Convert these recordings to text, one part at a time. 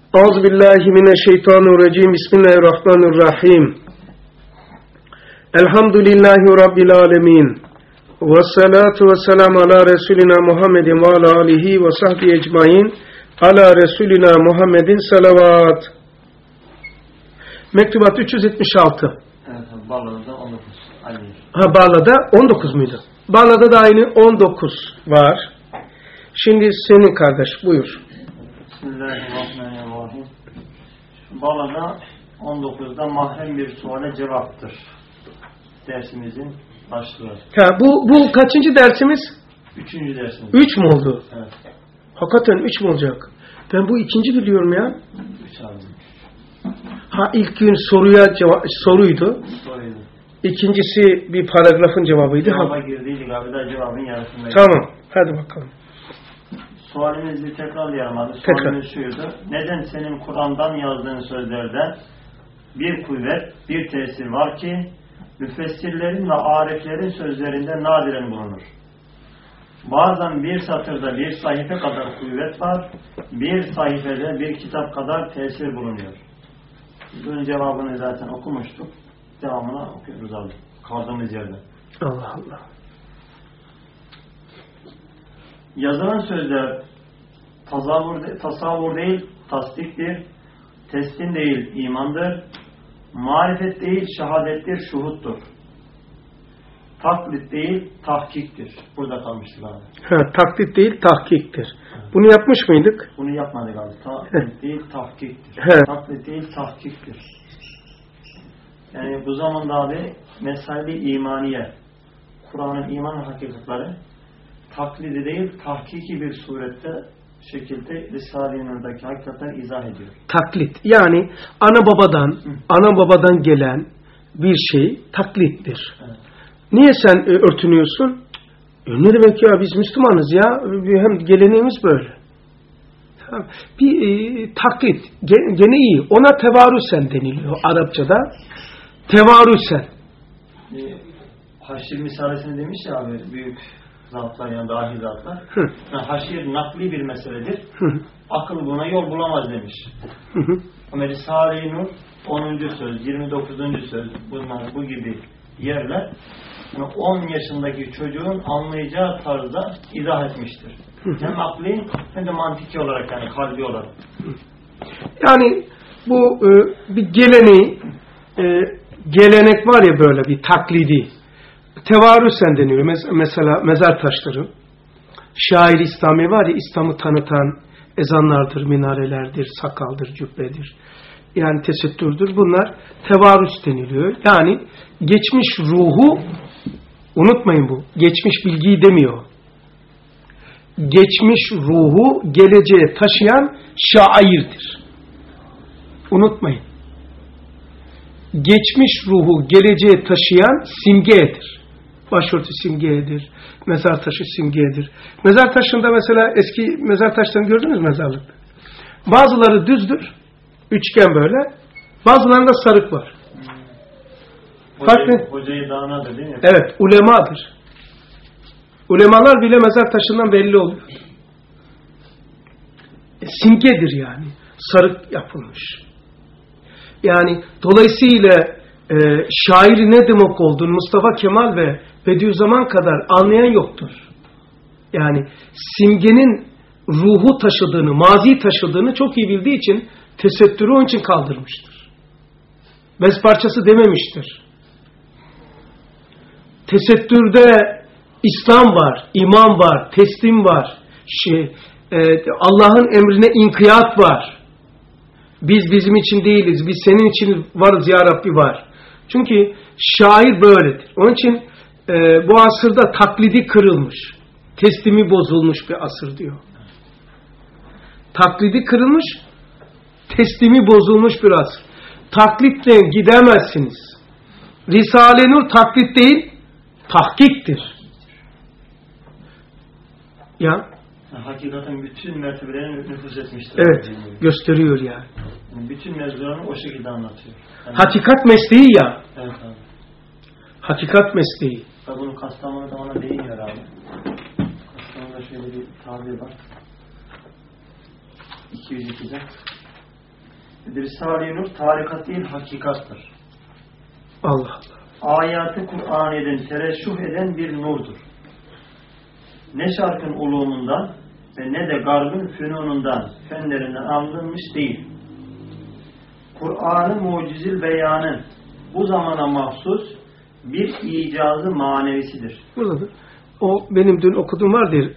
Euzubillahimineşşeytanirracim. Bismillahirrahmanirrahim. Elhamdülillahi Rabbil alemin. Vessalatu vesselamu ala Resulina Muhammedin ve ala alihi ve sahbihi ecmain. Ala Resulina Muhammedin salavat. Mektubat 376. Evet, Barla'da 19. Barla'da 19 muydu? Barla'da da aynı 19 var. Şimdi senin kardeş buyur. Bismillahirrahmanirrahim. Barla'da 19'da mahrem bir suale cevaptır. Dersimizin başlığı. Bu kaçıncı dersimiz? 3. dersimiz. 3 mü oldu? Evet. Hakikaten 3 mü olacak? Ben bu ikinci biliyorum ya. 3 abi. İlk gün soruydu. İkincisi bir paragrafın cevabıydı. Cevaba girdiydik abi de cevabın yarısındaydı. Tamam. Hadi bakalım. Sualinizi tekrarlayalım abi. Sualimiz şuydu. Neden senin Kur'an'dan yazdığın sözlerde bir kuvvet, bir tesir var ki müfessirlerin ve ariflerin sözlerinde nadiren bulunur? Bazen bir satırda bir sayfa kadar kuvvet var, bir sayfada bir kitap kadar tesir bulunuyor. Bunun cevabını zaten okumuştuk. Devamını okuyoruz abi. Kaldığımız yerden. Allah Allah. Yazılan sözler tasavvur değil, tasdiktir. Teslim değil, imandır. Marifet değil, şehadettir, şuhuttur. Taklit değil, tahkiktir. Burada kalmıştık abi. Taklit değil, tahkiktir. Bunu yapmış mıydık? Bunu yapmadık abi. Taklit değil, tahkiktir. Taklit değil, tahkiktir. Yani bu zamanda abi mesai imaniye, Kur'an'ın iman hakikatleri taklidi değil, tahkiki bir surette şekilde Risale-i Nur'daki hakikatler izah ediyor. Taklit. Yani ana babadan gelen bir şey taklittir. Evet. Niye sen örtünüyorsun? Ne demek ya, biz Müslümanız ya. Hem geleneğimiz böyle. Bir taklit. Gene iyi. Ona tevarüsen deniliyor Arapçada. Tevarüsen. Haşir misalesini demiş ya abi, büyük zatlar yani dahi zatlar. Haşir nakli bir meseledir. Akıl buna yol bulamaz demiş. Ama Risale-i Nur 10. söz, 29. söz, bunlar bu gibi yerler yani 10 yaşındaki çocuğun anlayacağı tarzda izah etmiştir. Hem akli hem de mantiki olarak, yani kalbi olarak. Yani bu bir gelenek var ya, böyle bir taklidi. Tevarüsen deniyor. Mesela mezar taşları. Şair İslami var ya, İslam'ı tanıtan ezanlardır, minarelerdir, sakaldır, cübbedir. Yani tesettürdür. Bunlar tevarüs deniliyor. Yani geçmiş ruhu, unutmayın bu, geçmiş bilgiyi demiyor. Geçmiş ruhu geleceğe taşıyan şairdir. Unutmayın. Geçmiş ruhu geleceğe taşıyan simgedir. Başörtü simgedir. Mezar taşı simgedir. Mezar taşında mesela eski mezar taşlarını gördünüz mü mezarlıkta? Bazıları düzdür. Üçgen böyle. Bazılarında sarık var. Hocayı dağınadır değil mi? Evet. Ulemadır. Ulemalar bile mezar taşından belli oluyor. Simgedir yani. Sarık yapılmış. Yani dolayısıyla şairi ne demek olduğunu Mustafa Kemal ve Bediüzzaman kadar anlayan yoktur. Yani simgenin ruhu taşıdığını, mazi taşıdığını çok iyi bildiği için tesettürü onun için kaldırmıştır. Bez parçası dememiştir. Tesettürde İslam var, iman var, teslim var, Allah'ın emrine inkiyat var. Biz bizim için değiliz, biz senin için varız ya Rabbi var. Çünkü şair böyledir. Onun için bu asırda taklidi kırılmış, teslimi bozulmuş bir asır diyor. Taklidi kırılmış, teslimi bozulmuş bir asır. Taklitle gidemezsiniz. Risale-i Nur taklit değil, tahkiktir. Ya. Hakikaten bütün mertebelerini nüfuz etmiştir. Evet, gösteriyor yani. Bütün mevzularını o şekilde anlatıyor. Yani hakikat mesleği ya. Evet abi. Hakikat mesleği. Bunun Kastamonu'da ona değiniyor abi. Kastamonu'da şöyle bir tabir var. 202'de. Risale-i Nur tarikat değil hakikattır. Allah Allah. Ayatı Kur'an'den tereşüh eden bir nurdur. Ne şarkın ulumundan ve ne de garbın fünunundan, fenlerinden alınmış değil. Kur'an-ı mucizil beyanın bu zamana mahsus bir icazı manevisidir. Buradadır. O benim dün okuduğum var diye.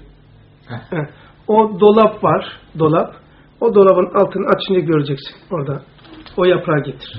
O dolap var. Dolap. O dolabın altını açınca göreceksin. Orada. O yaprağı getir.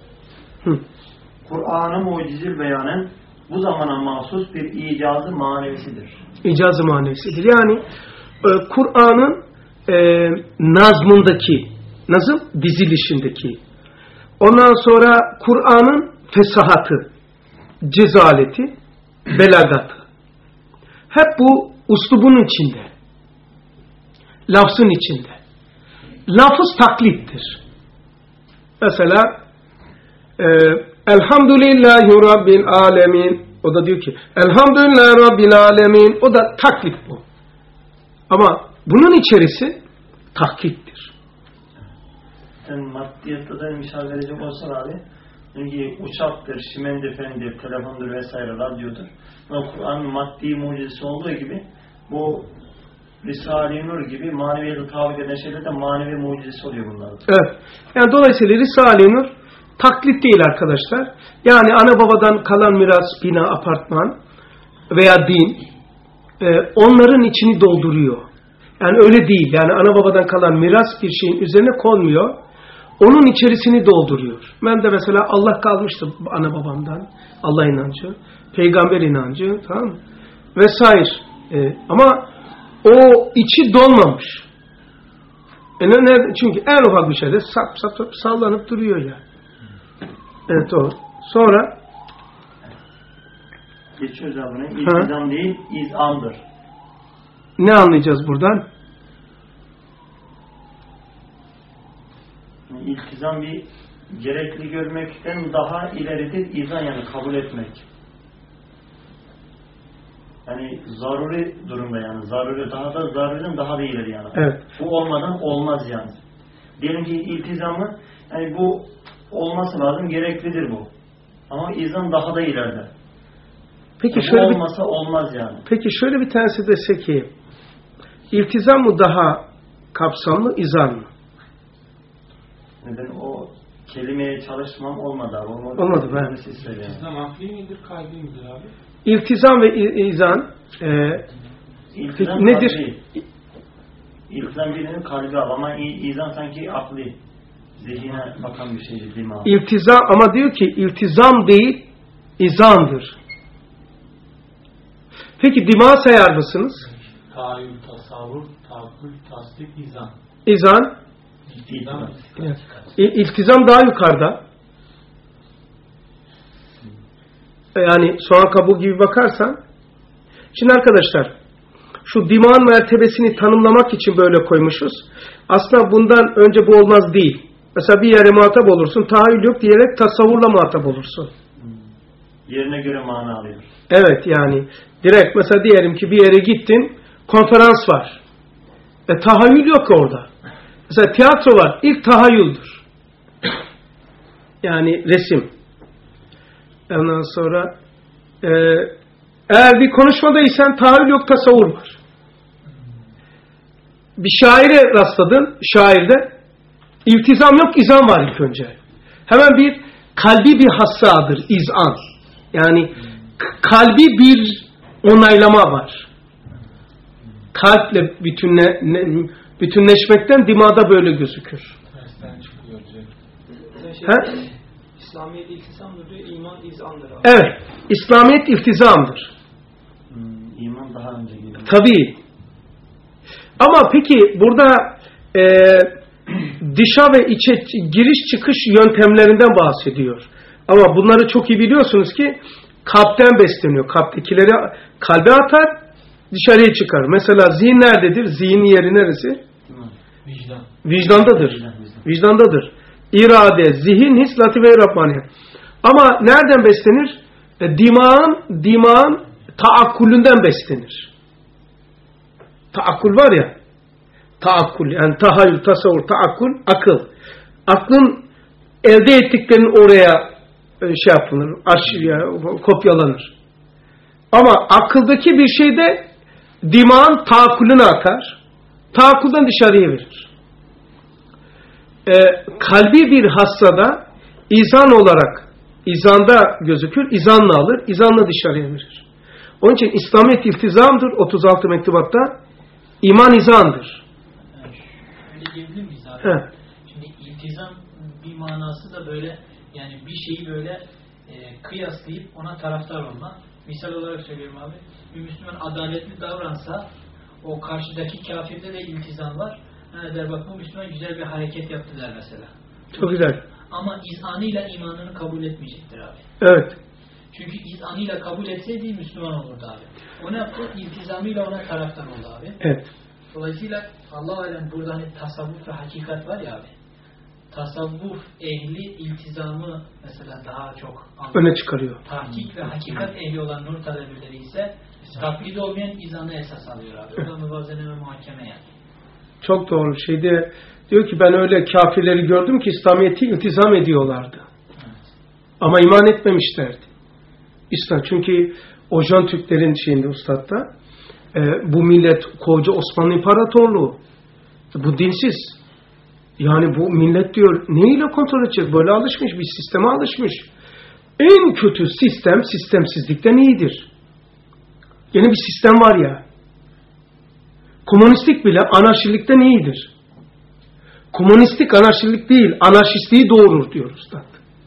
Kur'an-ı mucizil beyanın bu zamana mahsus bir icazı manevisidir. İcazı manevisidir. Yani Kur'an'ın nazmındaki, nazım dizilişindeki, ondan sonra Kur'an'ın fesahatı, cezaleti, belagatı. Hep bu uslubun içinde. Lafzın içinde. Lafız taklittir. Mesela Elhamdülillahi Rabbil Alemin. O da diyor ki Elhamdülillahi Rabbil Alemin. O da taklit bu. Ama bunun içerisi tahkiktir. Sen maddiyatta da misal verecek olsan abi, çünkü uçaktır, şimendifendir, telefondur vesaire, radyodur. Kur'an'ın maddi mucizesi olduğu gibi bu Risale-i Nur gibi maneviyatı tabik eden şeyler de manevi mucizesi oluyor bunlar. Evet. Yani dolayısıyla Risale-i Nur taklit değil arkadaşlar. Yani ana babadan kalan miras, bina, apartman veya din onların içini dolduruyor. Yani öyle değil. Yani ana babadan kalan miras bir şeyin üzerine konmuyor. Onun içerisini dolduruyor. Ben de mesela Allah kalmıştı ana babamdan. Allah inancı, peygamber inancı, tamam mı? Vesaire. Ama o içi dolmamış. Çünkü en ufak bir şeyde sap sallanıp duruyor ya. Evet o. Sonra geçiyoruz abi. İltizam değil, izandır. Ne anlayacağız buradan? İltizam bir gerekli görmekten daha ileridir, izan yani kabul etmek. Yani zaruri durumda yani. Zaruri daha da zaruriden daha da ileri yani. Evet. Bu olmadan olmaz yani. Diyelim ki iltizamı yani bu olması lazım, gereklidir bu. Ama izan daha da ileride. Peki bu şöyle olmasa olmaz yani. Peki şöyle bir tanesi dese ki iltizam mı daha kapsamlı, izan mı? Neden o kelimeye çalışmam olmadı abi. Olmadı ben. İltizam akli midir, kalbi midir abi? İltizam ve izan İltizam nedir? Kalbi. İltizam birinin kalbi al ama izan sanki akli. Zihine bakan bir şeydir, değil mi abi? İltizam ama diyor ki iltizam değil, izandır. Peki dima sayar mısınız? Tahayyül, tasavvur, tahakkül, tasdik, izan. İzan. İltizam. İltizam daha yukarıda. Yani soğan kabuğu gibi bakarsan. Şimdi arkadaşlar şu dimağın mertebesini tanımlamak için böyle koymuşuz. Aslında bundan önce bu olmaz değil. Mesela bir yere muhatap olursun, tahayyül yok diyerek tasavvurla muhatap olursun. Yerine göre mana alıyor. Evet yani direkt mesela diyelim ki bir yere gittin, konferans var. Tahayyül yok orada. Mesela tiyatro var, ilk tahayyüldür. Yani resim. Ondan sonra eğer bir konuşmadaysan tahayyül yok, tasavvur var. Bir şaire rastladın, şairde iltizam yok, izan var ilk önce. Hemen bir kalbi bir hassadır, izan. Yani kalbi bir onaylama var. Kalple bütünleşmekten dimağda böyle gözükür. İslamiyet iltizamdır diyor, iman izandır abi. Evet, İslamiyet iltizamdır. İman daha önce geliyor. Tabii. Ama peki burada dışa ve içe giriş çıkış yöntemlerinden bahsediyor. Ama bunları çok iyi biliyorsunuz ki kalpten besleniyor. Kalptekileri kalbe atar, dışarıya çıkar. Mesela zihin nerededir? Zihin yeri neresi? Vicdan. Vicdandadır. Vicdandadır. İrade, zihin, his, latife-i Rabbaniye. Ama nereden beslenir? Dimağın taakkulünden beslenir. Taakkul var ya, taakkul yani tahayyül, tasavvur, taakkul, akıl. Aklın elde ettiklerinin oraya şey yapılır, kopyalanır. Ama akıldaki bir şey de dimağın taakulüne akar. Taakulden dışarıya verir. Kalbi bir hastada izan olarak izanda gözükür, izanla alır, izanla dışarıya verir. Onun için İslamiyet iltizamdır. 36 mektubatta iman izandır. Öyle diyebilir miyiz abi? Şimdi iltizam bir manası da böyle, yani bir şeyi böyle kıyaslayıp ona taraftar olma. Misal olarak söylüyorum abi. Bir Müslüman adaletli davransa o karşıdaki kafirde de iltizam var. Der bak bu Müslüman güzel bir hareket yaptı der mesela. Çok güzel. Ama izanıyla imanını kabul etmeyecektir abi. Evet. Çünkü izanıyla kabul etseydi Müslüman olurdu abi. O ne yaptı? İltizamıyla ona taraftar oldu abi. Evet. Dolayısıyla Allah alem burada hani tasavvuf ve hakikat var ya abi. Tasavvuf ehli iltizamı mesela daha çok öne çıkarıyor. Tahkik ve hakikat ehli olan nur talebeleri ise taklidi olmayan izanı esas alıyor abi. O da müvazene ve muhakeme yani. Çok doğru. Diyor ki ben öyle kafirleri gördüm ki İslamiyet'i iltizam ediyorlardı. Evet. Ama iman etmemişlerdi. Çünkü Ojan Türklerin şeyinde ustatta bu millet koca Osmanlı İmparatorluğu. Bu dinsiz. Yani bu millet diyor neyle kontrol edecek? Böyle alışmış. Bir sisteme alışmış. En kötü sistem sistemsizlikten iyidir. Yeni bir sistem var ya. Komünistlik bile anarşilikten iyidir. Komünistlik anarşilik değil, anarşistliği doğurur diyor Üstad.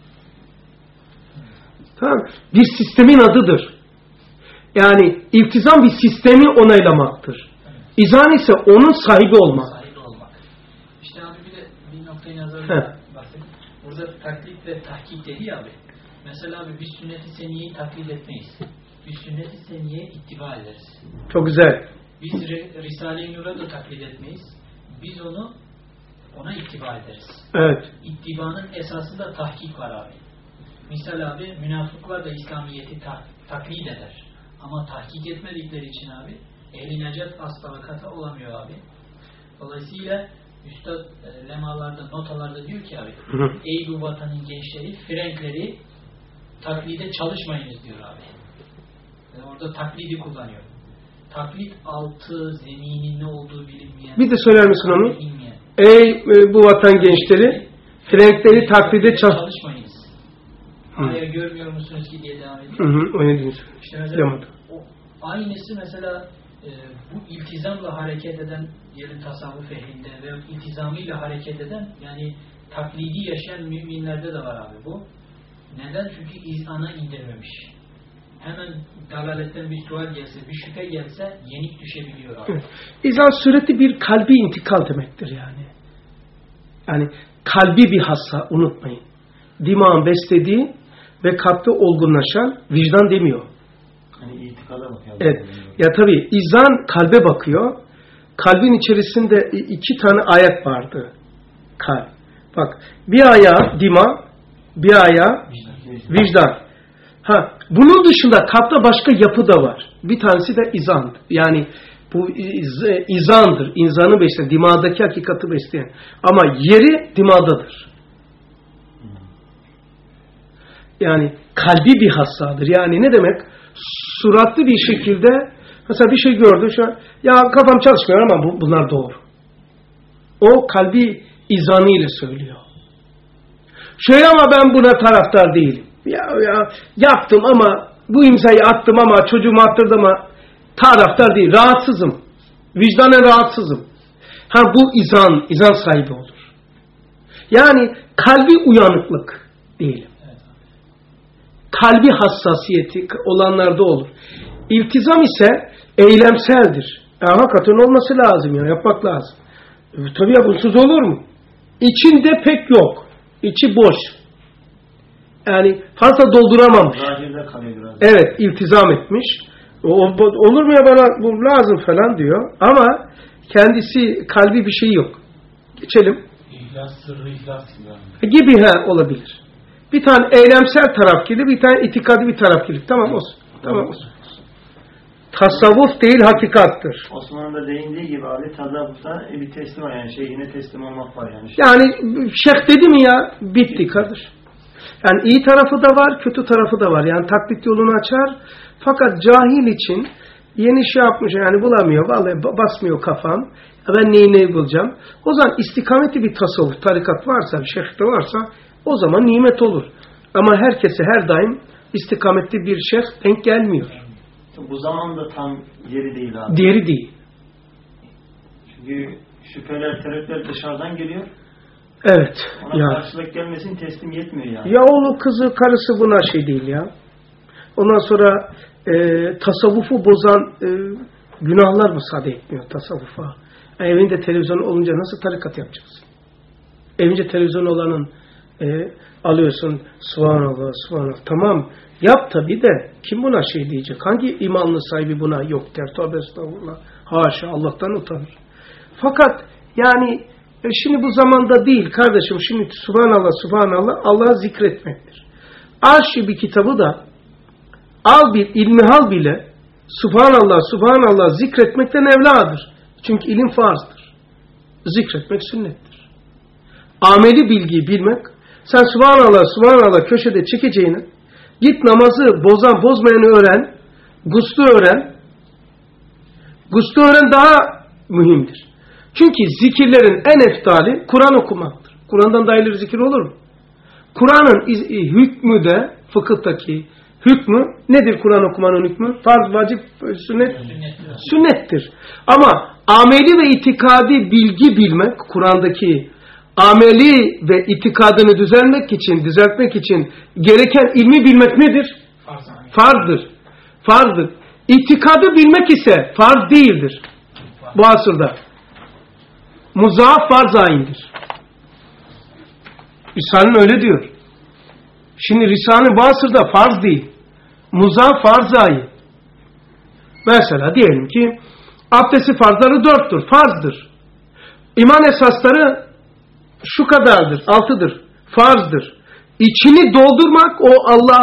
Tamam. Bir sistemin adıdır. Yani iltizam bir sistemi onaylamaktır. İzan ise onun sahibi olmak. İşte abi bir de bir noktayı nazarında bahsedeyim. Burada taklit ve tahkik dedi ya abi. Mesela abi biz sünnet-i seniyeyi taklit etmeyiz. Biz sünnet-i seniyeye ittiba ederiz. Çok güzel. Biz Risale-i Nur'a da taklit etmeyiz. Biz ona ittiba ederiz. Evet. İttibanın esasında tahkik var abi. Misal abi münafıklar da İslamiyet'i taklit eder. Ama tahkik etmedikleri için abi ehl-i necat asla olamıyor abi. Dolayısıyla Üstad lemalarda, notalarda diyor ki abi ey bu vatanın gençleri, frenkleri taklide çalışmayınız diyor abi. Yani orada taklidi kullanıyor. Taklit altı, zeminin ne olduğu bilinmeyen. Bir de söyler misin onu? Ey bu vatan gençleri, frenkleri taklide çalışmayınız. Aya görmüyor musunuz ki diye devam ediyor. Öyle değil. İşte mesela aynısı mesela bu iltizamla hareket eden diyelim tasavvuf ehlinde ve iltizamıyla hareket eden yani taklidi yaşayan müminlerde de var abi bu. Neden? Çünkü izana indirmemiş. Hemen dalaletten bir sual gelse, bir şüphe gelse yenik düşebiliyor abi. Evet. İzan sureti bir kalbi intikal demektir yani. Yani kalbi bir hassa unutmayın. Dimağın beslediği ve kalpte olgunlaşan vicdan demiyor. Hani itikada bakıyor. Evet. Ya tabii izan kalbe bakıyor. Kalbin içerisinde 2 tane ayet vardı. Kalp. Bak bir ayağı dima, bir ayağı vicdan. Bunun dışında kalpte başka yapı da var. Bir tanesi de izandır. Yani bu izandır. İnsanı besleyen, dimadaki hakikati besleyen. Ama yeri dimadadır. Yani kalbi bir hassadır. Yani ne demek? Suratlı bir şekilde mesela bir şey gördü. Ya kafam çalışmıyor ama bunlar doğru. O kalbi izanıyla söylüyor. Şöyle ama ben buna taraftar değilim. Ya yaptım ama bu imzayı attım ama çocuğumu attırdım ama taraftar değil. Rahatsızım. Vicdanen rahatsızım. Bu izan sahibi olur. Yani kalbi uyanıklık diyelim. Kalbi hassasiyeti olanlarda olur. İltizam ise eylemseldir. Hakikaten olması lazım ya. Yapmak lazım. Tabii ya bunsuz olur mu? İçinde pek yok. İçi boş. Yani fazla dolduramamış. Evet, iltizam etmiş. Olur mu ya bana bu lazım falan diyor. Ama kendisi kalbi bir şey yok. Geçelim. İhlas, sırrı ihlas gibi olabilir. Bir tane eylemsel taraf gelir, bir tane itikadi bir taraf gelir. Tamam olsun. Tamam olsun. Tasavvuf değil, hakikattır. Osman'ın da değindiği gibi abi tasavvufta bir teslim var yani şeyhine teslim olmak var yani. Yani şeyh dedi mi ya bitti kardeş. Yani iyi tarafı da var, kötü tarafı da var. Yani taklit yolunu açar. Fakat cahil için yeni şey yapmış yani bulamıyor. Vallahi basmıyor kafam. Ben neyi bulacağım. O zaman istikameti bir tasavvuf, tarikat varsa, bir şeyh de varsa o zaman nimet olur. Ama herkese her daim istikametli bir şeyh denk gelmiyor. Bu zaman da tam yeri değil abi. Diğeri değil. Çünkü şüpheler, tereddütler dışarıdan geliyor. Evet. Ona Ya. karşılık gelmesin teslim yetmiyor yani. Ya oğlu, kızı, karısı buna şey değil ya. Ondan sonra tasavvufu bozan günahlar müsaade etmiyor tasavvufa. Evinde televizyon olunca nasıl tarikat yapacaksın? Evinde televizyon olanın alıyorsun, subhanallah, subhanallah. Tamam, yap tabii de kim buna şey diyecek? Hangi imanlı sahibi buna yok der? Tövbe estağfurullah. Haşa, Allah'tan utanır. Fakat yani şimdi bu zamanda değil kardeşim. Şimdi subhanallah, subhanallah Allah'ı zikretmektir. Arşi bir kitabı da al bir ilmihal bile subhanallah, subhanallah zikretmekten evladır. Çünkü ilim farzdır. Zikretmek sünnettir. Ameli bilgiyi bilmek, sen subhanallah, subhanallah köşede çekeceğini, git namazı bozmayanı öğren, guslu öğren. Guslu öğren daha mühimdir. Çünkü zikirlerin en eftali Kur'an okumaktır. Kur'an'dan daha ileri zikir olur mu? Kur'an'ın hükmü de fıkıhtaki hükmü nedir Kur'an okumanın hükmü? Farz, vacip, sünnet? Sünnettir. Ama ameli ve itikadi bilgi bilmek, Kur'an'daki ameli ve itikadını düzeltmek için gereken ilmi bilmek nedir? Farzdır. Farzdır. İtikadı bilmek ise farz değildir. Bu asırda. Muzaaf farz ayindir. Risale'nin öyle diyor. Şimdi Risale bu asırda farz değil. Muzaaf farz ayin. Mesela diyelim ki abdesti farzları 4'tür. Farzdır. İman esasları şu kadardır. 6'dır. Farzdır. İçini doldurmak, o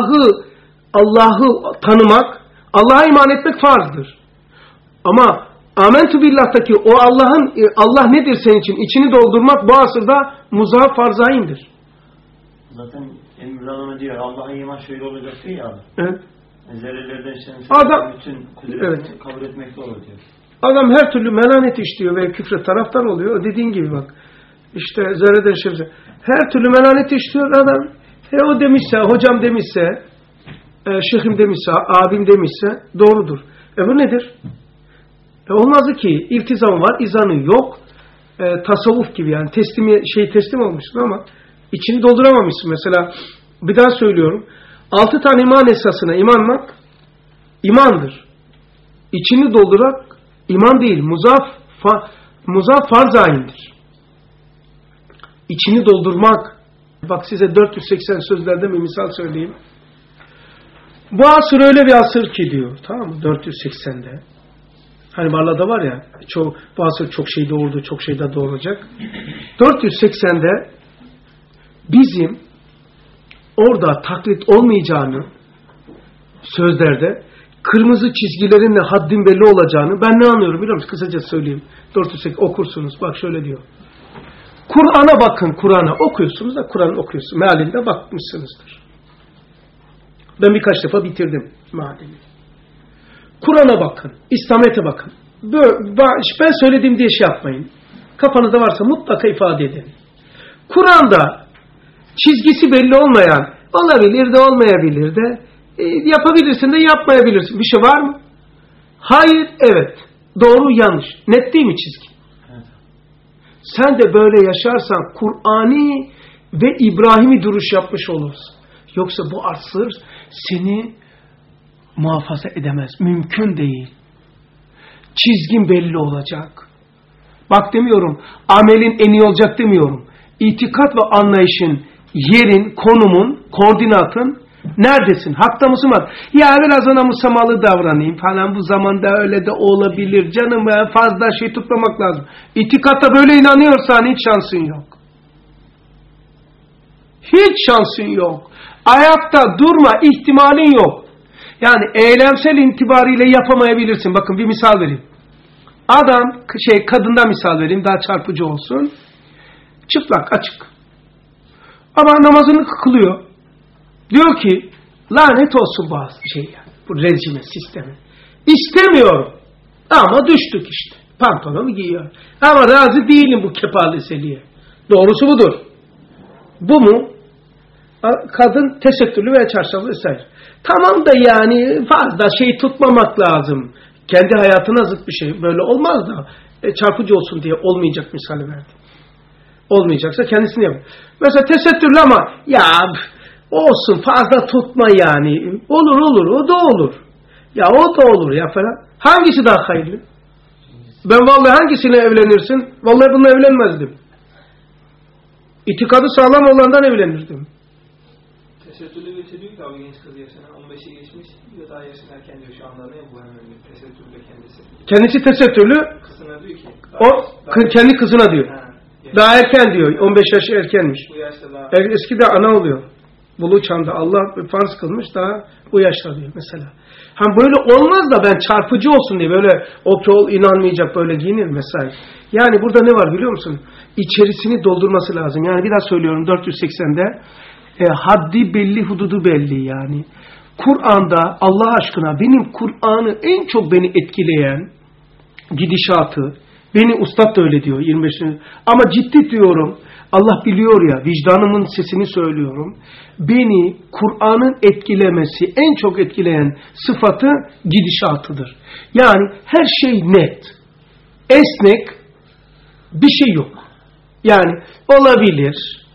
Allah'ı tanımak, Allah'a iman etmek farzdır. Ama Amentu billah'taki o Allah nedir senin için? İçini doldurmak bu asırda muzaaf farzayindir. Zaten Emrullah diyor Allah'a iman şöyle olacak diyor ya abi. Evet. Zerrelerden Adam, bütün kudretini evet, kabul etmekte olur diyor. Adam her türlü melanet işliyor ve küfre taraftar oluyor. O dediğin gibi bak. İşte zerreden şemse. Her türlü melanet işliyor adam. O demişse, hocam demişse, şeyhim demişse, abim demişse doğrudur. Bu nedir? Olmaz ki iltizam var, izanı yok. Tasavvuf gibi yani teslim olmuşsun ama içini dolduramamışsın. Mesela bir daha söylüyorum. 6 tane iman esasına inanmak imandır. İçini doldurak iman değil. Muzaf farz ayindir. İçini doldurmak. Bak size 480 sözlerden bir misal söyleyeyim. Bu asır öyle bir asır ki diyor. Tamam mı? 480'de. Hani Barla'da var ya, bu asır çok şey doğurdu, çok şey de doğuracak. 480'de bizim orada taklit olmayacağını, sözlerde kırmızı çizgilerinle haddin belli olacağını ben ne anlıyorum biliyor musun? Kısaca söyleyeyim. 480 okursunuz. Bak şöyle diyor. Kur'an'a bakın, Kur'an'a okuyorsunuz da Kur'an okuyorsunuz. Mealinde bakmışsınızdır. Ben birkaç defa bitirdim mealini. Kur'an'a bakın, İslamiyet'e bakın. Ben söylediğim diye şey yapmayın. Kafanızda varsa mutlaka ifade edin. Kur'an'da çizgisi belli olmayan, olabilir de olmayabilir de, yapabilirsin de yapmayabilirsin. Bir şey var mı? Hayır, evet. Doğru, yanlış. Net değil mi çizgi? Evet. Sen de böyle yaşarsan Kur'ani ve İbrahim'i duruş yapmış olursun. Yoksa bu asır seni muhafaza edemez. Mümkün değil. Çizgin belli olacak. Bak demiyorum, amelin en iyi olacak demiyorum. İtikat ve anlayışın, yerin, konumun, koordinatın neredesin? Hakta mısın? Ya biraz ona musamalı davranayım falan, bu zamanda öyle de olabilir. Canım fazla şey tutmamak lazım. İtikatta böyle inanıyorsan hiç şansın yok. Hiç şansın yok. Ayakta durma ihtimalin yok. Yani eylemsel itibariyle yapamayabilirsin. Bakın bir misal vereyim. Adam, kadından misal vereyim daha çarpıcı olsun. Çıplak, açık. Ama namazını kılıyor. Diyor ki, lanet olsun bazı bu rejime, sisteme. İstemiyorum. Ama düştük işte. Pantolonu giyiyor. Ama razı değilim bu kepaleseliğe. Doğrusu budur. Bu mu? Kadın tesettürlü veya çarşaflı vesaire. Tamam da yani fazla tutmamak lazım. Kendi hayatına zıt bir şey. Böyle olmaz da çarpıcı olsun diye olmayacak misali verdim. Olmayacaksa kendisini yapın. Mesela tesettürlü ama ya olsun fazla tutma yani. Olur o da olur. Ya o da olur ya falan. Hangisi daha hayırlı? Ben vallahi hangisine evlenirsin? Vallahi bununla evlenmezdim. İtikadı sağlam olandan evlenirdim. Tesettürlü bir diyor ki abi genç kız yaşına 15'i geçmiş diyor daha yaşın erken diyor şu anda ne bu hemen tesettürlü kendisi. Kendisi tesettürlü. Kızına diyor ki. Kendi kızına diyor. Daha erken diyor. 15 yaş erkenmiş. Bu yaşta daha. Eskide ana oluyor. Bulu çağında Allah farz kılmış daha bu yaşta diyor mesela. Böyle olmaz da ben çarpıcı olsun diye böyle o inanmayacak böyle giyinir mesela. Yani burada ne var biliyor musun? İçerisini doldurması lazım. Yani bir daha söylüyorum 480'de haddi belli, hududu belli yani. Kur'an'da Allah aşkına benim Kur'an'ı en çok beni etkileyen gidişatı, beni ustad da öyle diyor 25. Ama ciddi diyorum, Allah biliyor ya, vicdanımın sesini söylüyorum. Beni Kur'an'ın etkilemesi, en çok etkileyen sıfatı gidişatıdır. Yani her şey net, esnek, bir şey yok. Yani olabilir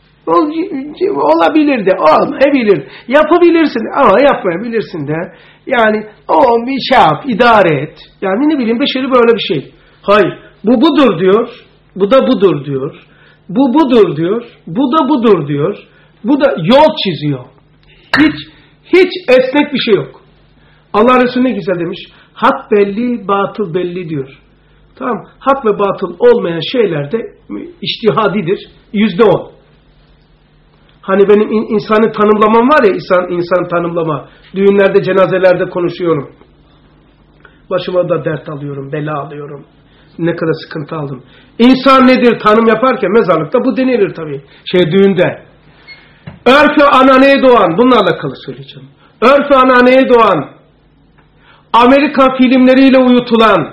de olmayabilir. Yapabilirsin ama yapmayabilirsin de. Yani o bir şey yap, idare et. Yani ne bileyim beşeri böyle bir şey. Hayır, bu budur diyor, bu da budur diyor. Bu budur diyor, bu da budur diyor. Bu da yol çiziyor. Hiç esnek bir şey yok. Allah Resulü ne güzel demiş. Hak belli, batıl belli diyor. Tamam, hak ve batıl olmayan şeyler de içtihadidir. %10. Hani benim insanı tanımlamam var ya, insan tanımlama. Düğünlerde, cenazelerde konuşuyorum. Başıma da dert alıyorum, bela alıyorum. Ne kadar sıkıntı aldım. İnsan nedir tanım yaparken mezarlıkta bu denilir tabii. Düğünde. Örf-ü ananeye doğan, bununla alakalı söyleyeceğim. Örf-ü ananeye doğan, Amerika filmleriyle uyutulan,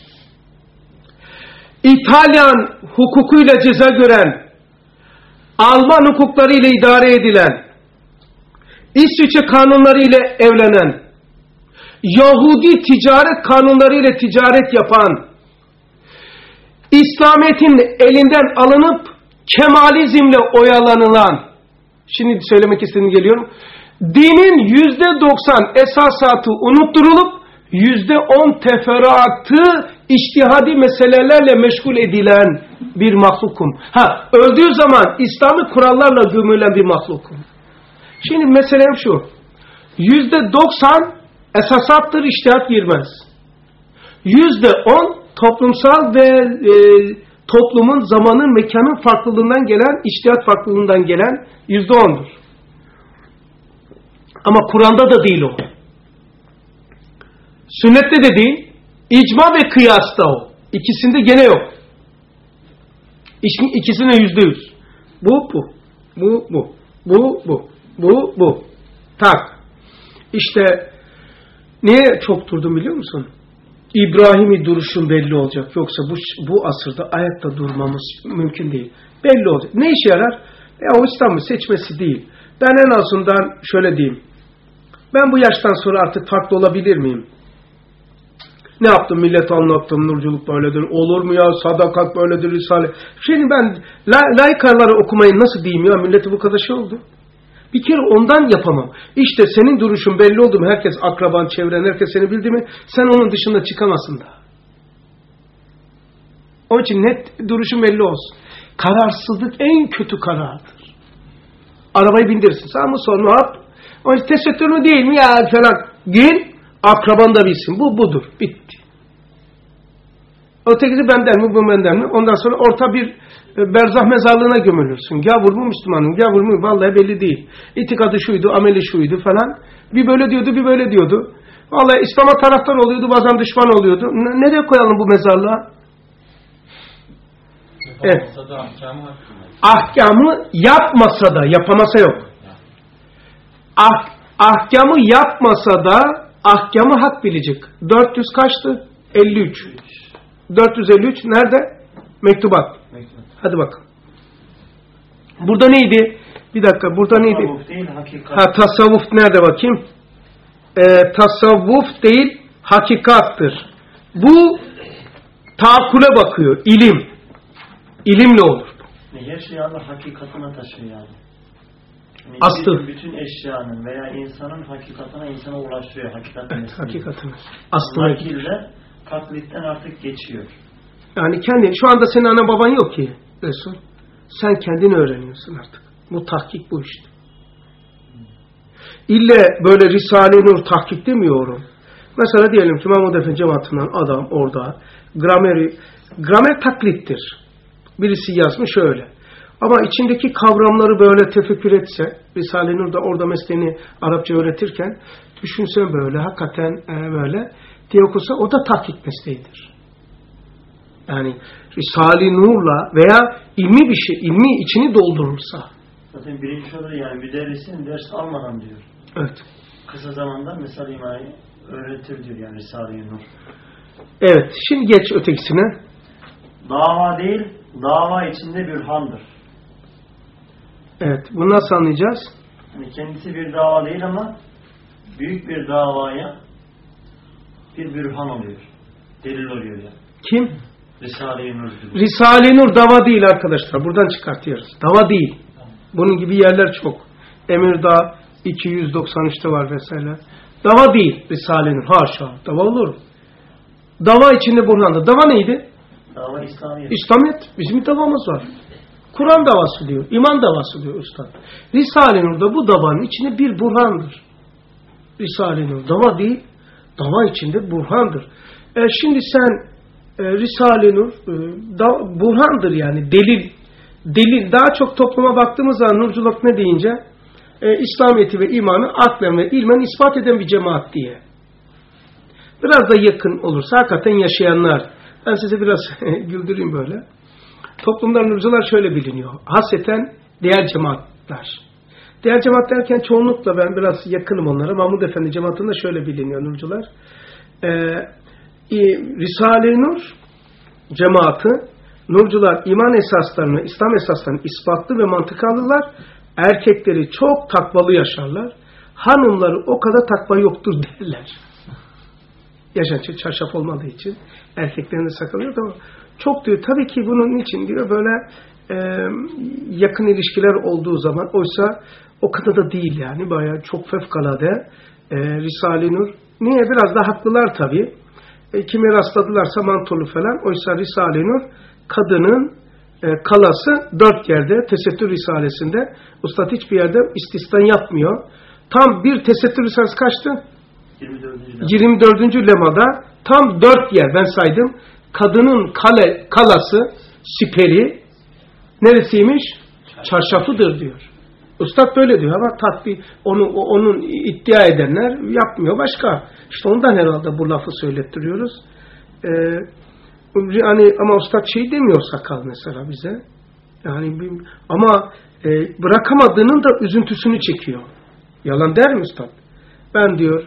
İtalyan hukukuyla ceza gören, Alman hukuklarıyla idare edilen, İsviçre kanunlarıyla evlenen, Yahudi ticaret kanunlarıyla ticaret yapan, İslamiyet'in elinden alınıp Kemalizmle oyalanılan, şimdi söylemek istediğim geliyorum, dinin %90 esasatı unutturulup %10 teferruatı içtihadi meselelerle meşgul edilen bir mahlukum. Öldüğü zaman İslami kurallarla gömülen bir mahlukum. Şimdi meselem şu, %90 esasattır, içtihat girmez. %10 toplumsal ve toplumun zamanın, mekanın farklılığından gelen, içtihat farklılığından gelen %10'dur. Ama Kur'an'da da değil o. Sünnette de değil, icma ve kıyasta o. İkisinde gene yok. İkisine %100. Bu. Tak. İşte niye çok durdum biliyor musun? İbrahim'i duruşun belli olacak. Yoksa bu asırda ayakta durmamız mümkün değil. Belli olacak. Ne işe yarar? O İslam'ı seçmesi değil. Ben en azından şöyle diyeyim. Ben bu yaştan sonra artık farklı olabilir miyim? Ne yaptım? Millet anlattım. Nurculuk böyledir. Olur mu ya? Sadakat böyledir. Risale. Şimdi ben layıkarları okumayı nasıl diyeyim ya? Milleti bu kadar şey oldu. Bir kere ondan yapamam. İşte senin duruşun belli oldu mu? Herkes akraban, çevren, herkes seni bildi mi? Sen onun dışında çıkamazsın da. Onun için net duruşun belli olsun. Kararsızlık en kötü karardır. Arabayı bindirsin. Sağ mı sol mu? Onun için tesettür mü değil mi ya falan. Gel. Akraban da bilsin. Bu budur. Bitti. Ötekisi benden mi? Bu benden mi? Ondan sonra orta bir berzah mezarlığına gömülürsün. Gavur mu Müslümanım? Gavur mu? Vallahi belli değil. İtikadı şuydu, ameli şuydu falan. Bir böyle diyordu, bir böyle diyordu. Vallahi İslam'a taraftar oluyordu, bazen düşman oluyordu. Nereye koyalım bu mezarlığa? Evet. Ahkamı yapmasa da, yapamasa yok. Ahkamı yapmasa da ahkamı hak bilecek. 400 kaçtı? 53. 453 nerede? Mektubat. Hadi bakalım. Burada neydi? Bir dakika, burada neydi? Tasavvuf değil, hakikat. Tasavvuf nerede bakayım? Tasavvuf değil, hakikattır. Bu taakkule bakıyor, ilim. İlimle olur. Her şey Allah hakikatine taşıyor yani. Aslı. Bütün eşyanın veya insanın hakikatine insana ulaşıyor. Evet, hakikatine. Aslına nakille taklitten artık geçiyor. Yani kendi, şu anda senin ana baban yok ki Resul. Sen kendini öğreniyorsun artık. Bu tahkik bu işte. İlle böyle Risale-i Nur tahkik demiyorum. Mesela diyelim ki Mahmud Efendi cemaatinden adam orada gramer taklittir. Birisi yazmış öyle. Ama içindeki kavramları böyle tefekkür etse, Risale-i Nur da orada mesleğini Arapça öğretirken düşünsen böyle hakikaten böyle diye okusa o da tahkik mesleğidir. Yani Risale-i Nur'la veya ilmi bir şey, ilmi içini doldurursa. Zaten birinci olur yani müderrisin ders almadan diyor. Evet. Kısa zamanda mesela imayı öğretir diyor yani Risale-i Nur. Evet. Şimdi geç ötekisine. Dava değil, dava içinde bürhandır. Evet. Bunu nasıl anlayacağız? Yani kendisi bir dava değil ama büyük bir davaya bir bürhan oluyor. Delil oluyor yani. Kim? Risale-i Nur. Risale-i Nur dava değil arkadaşlar. Buradan çıkartıyoruz. Dava değil. Bunun gibi yerler çok. Emirdağ 293'te var vesaire. Dava değil Risale-i Nur. Haşa. Dava olur. Dava içinde burhandır. Dava neydi? Dava İslamiyet. İslamiyet. Bizim bir davamız var. Kur'an davası diyor. İman davası diyor Üstad. Risale-i Nur'da bu davanın içinde bir burhandır. Risale-i Nur dava değil. Dava içinde burhandır. Şimdi sen Risale-i Nur burhandır yani. Delil. Daha çok topluma baktığımız zaman nurculuk ne deyince İslamiyet'i ve imanı aklen ve ilmen ispat eden bir cemaat diye. Biraz da yakın olursa hakikaten yaşayanlar. Ben size biraz güldüreyim böyle. Toplumda nurcular şöyle biliniyor. Hasreten diğer cemaatler. Diğer cemaat derken çoğunlukla ben biraz yakınım onlara. Mahmud Efendi cemaatinde şöyle biliniyor nurcular. Risale-i Nur cemaati, nurcular iman esaslarını, İslam esaslarını ispatlı ve mantıklı alırlar. Erkekleri çok takvalı yaşarlar. Hanımları o kadar takva yoktur derler. Yaşan çarşaf olmadığı için erkeklerin de sakalı yok ama çok diyor. Tabii ki bunun için diyor böyle yakın ilişkiler olduğu zaman oysa o kadar da değil yani. Bayağı çok fevkalade Risale-i Nur. Niye? Biraz da haklılar tabii. Kimi rastladılarsa mantolu falan. Oysa Risale-i Nur kadının kalası 4 yerde Tesettür Risalesi'nde Üstad hiçbir yerde istisna yapmıyor. Tam bir Tesettür Risalesi kaçtı? 24. lemada tam 4 yer ben saydım. Kadının kalası, siperi neresiymiş? Çarşafıdır diyor. Üstad böyle diyor ama tatbik onun iddia edenler yapmıyor başka. İşte ondan herhalde bu lafı söylettiriyoruz. Yani ama Üstad şey demiyor sakal mesela bize. Yani ama bırakamadığının da üzüntüsünü çekiyor. Yalan der mi Üstad? Ben diyor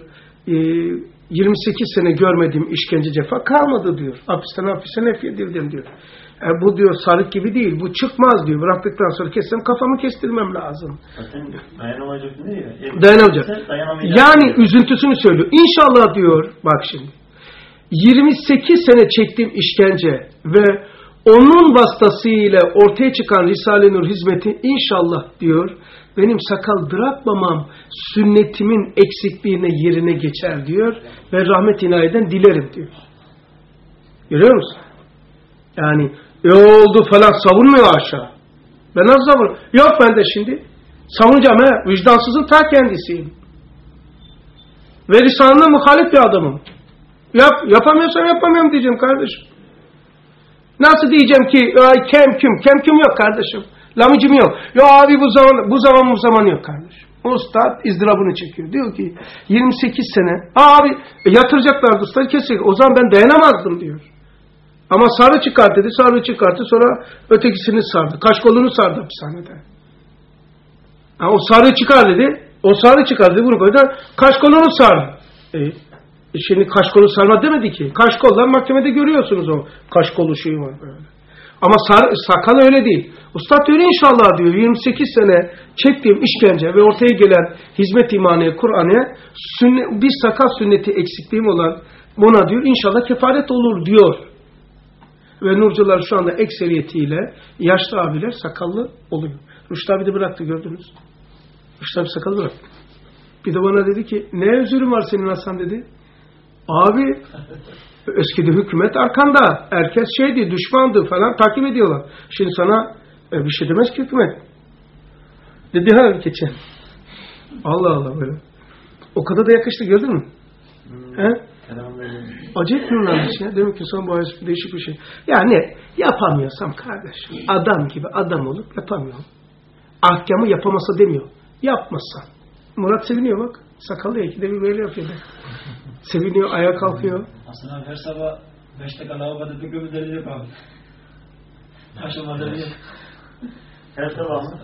28 sene görmediğim işkence cefa kalmadı diyor. Hapisten hapise nef edildim diyor. Bu diyor sarık gibi değil. Bu çıkmaz diyor. Bıraktıktan sonra kessem kafamı kestirmem lazım. Zaten dayanamayacak ne diyor? Dayanamayacak. Yani üzüntüsünü söylüyor. İnşallah diyor bak şimdi. 28 sene çektiğim işkence ve onun vasıtasıyla ortaya çıkan Risale-i Nur hizmeti inşallah diyor benim sakal bırakmamam sünnetimin eksikliğine yerine geçer diyor ve rahmet inayeden dilerim diyor. Görüyor musun? Yani oldu falan savunmuyor aşağı. Ben nasıl savun? Yok ben de şimdi savunacağım he. Vicdansızın ta kendisiyim. Ve Risale'ne muhalif bir adamım. Yapamıyorsam yapamıyorum diyeceğim kardeşim. Nasıl diyeceğim ki kemküm yok kardeşim. Lamıcım yok. Ya abi bu zaman yok kardeşim. Ustad izdırabını çekiyor. Diyor ki 28 sene abi yatıracaklardı ustad kesecek. O zaman ben dayanamazdım diyor. Ama sarı çıkart dedi. Sarı çıkarttı. Sonra ötekisini sardı. Kaşkolunu sardı hapishanede. O sarı çıkar dedi. O sarı çıkar dedi. Bunu koydu. Kaşkolunu sardı. Şimdi kaşkolu sarma demedi ki. Kaşkollar mahkemede görüyorsunuz o kaşkolu şeyi var böyle. Ama sakal öyle değil. Ustad öyle inşallah diyor. 28 sene çektiğim işkence ve ortaya gelen hizmet imaniye, Kur'an'a bir sakal sünneti eksikliğim olan buna diyor inşallah kefaret olur diyor. Ve nurcular şu anda ekseriyetiyle yaşlı abiler sakallı oluyor. Rüştü abi de bıraktı gördünüz. Rüştü abi sakalı bıraktı. Bir de bana dedi ki ne özürün var senin Hasan dedi. Abi eskide hükümet arkanda. Herkes şeydi, düşmandı falan takip ediyorlar. Şimdi sana bir şey demez ki hükümet. Dedi ha geçen. Allah Allah böyle. O kadar da yakıştı gördün mü? He? Acayip nurlanmış ya. Demek ki son bu değişik bir şey. Yani yapamıyorsam kardeşim. Adam gibi adam olup yapamıyorum. Ahkamı yapamasa demiyor. Yapmasa. Murat seviniyor bak. Sakallı ikide bir böyle yapıyor. Seviniyor, ayağa kalkıyor. Hasan abi her sabah 5 dakika lavaboda bir gömü deli yok abi. Aşama deli yok. Her sabah mı?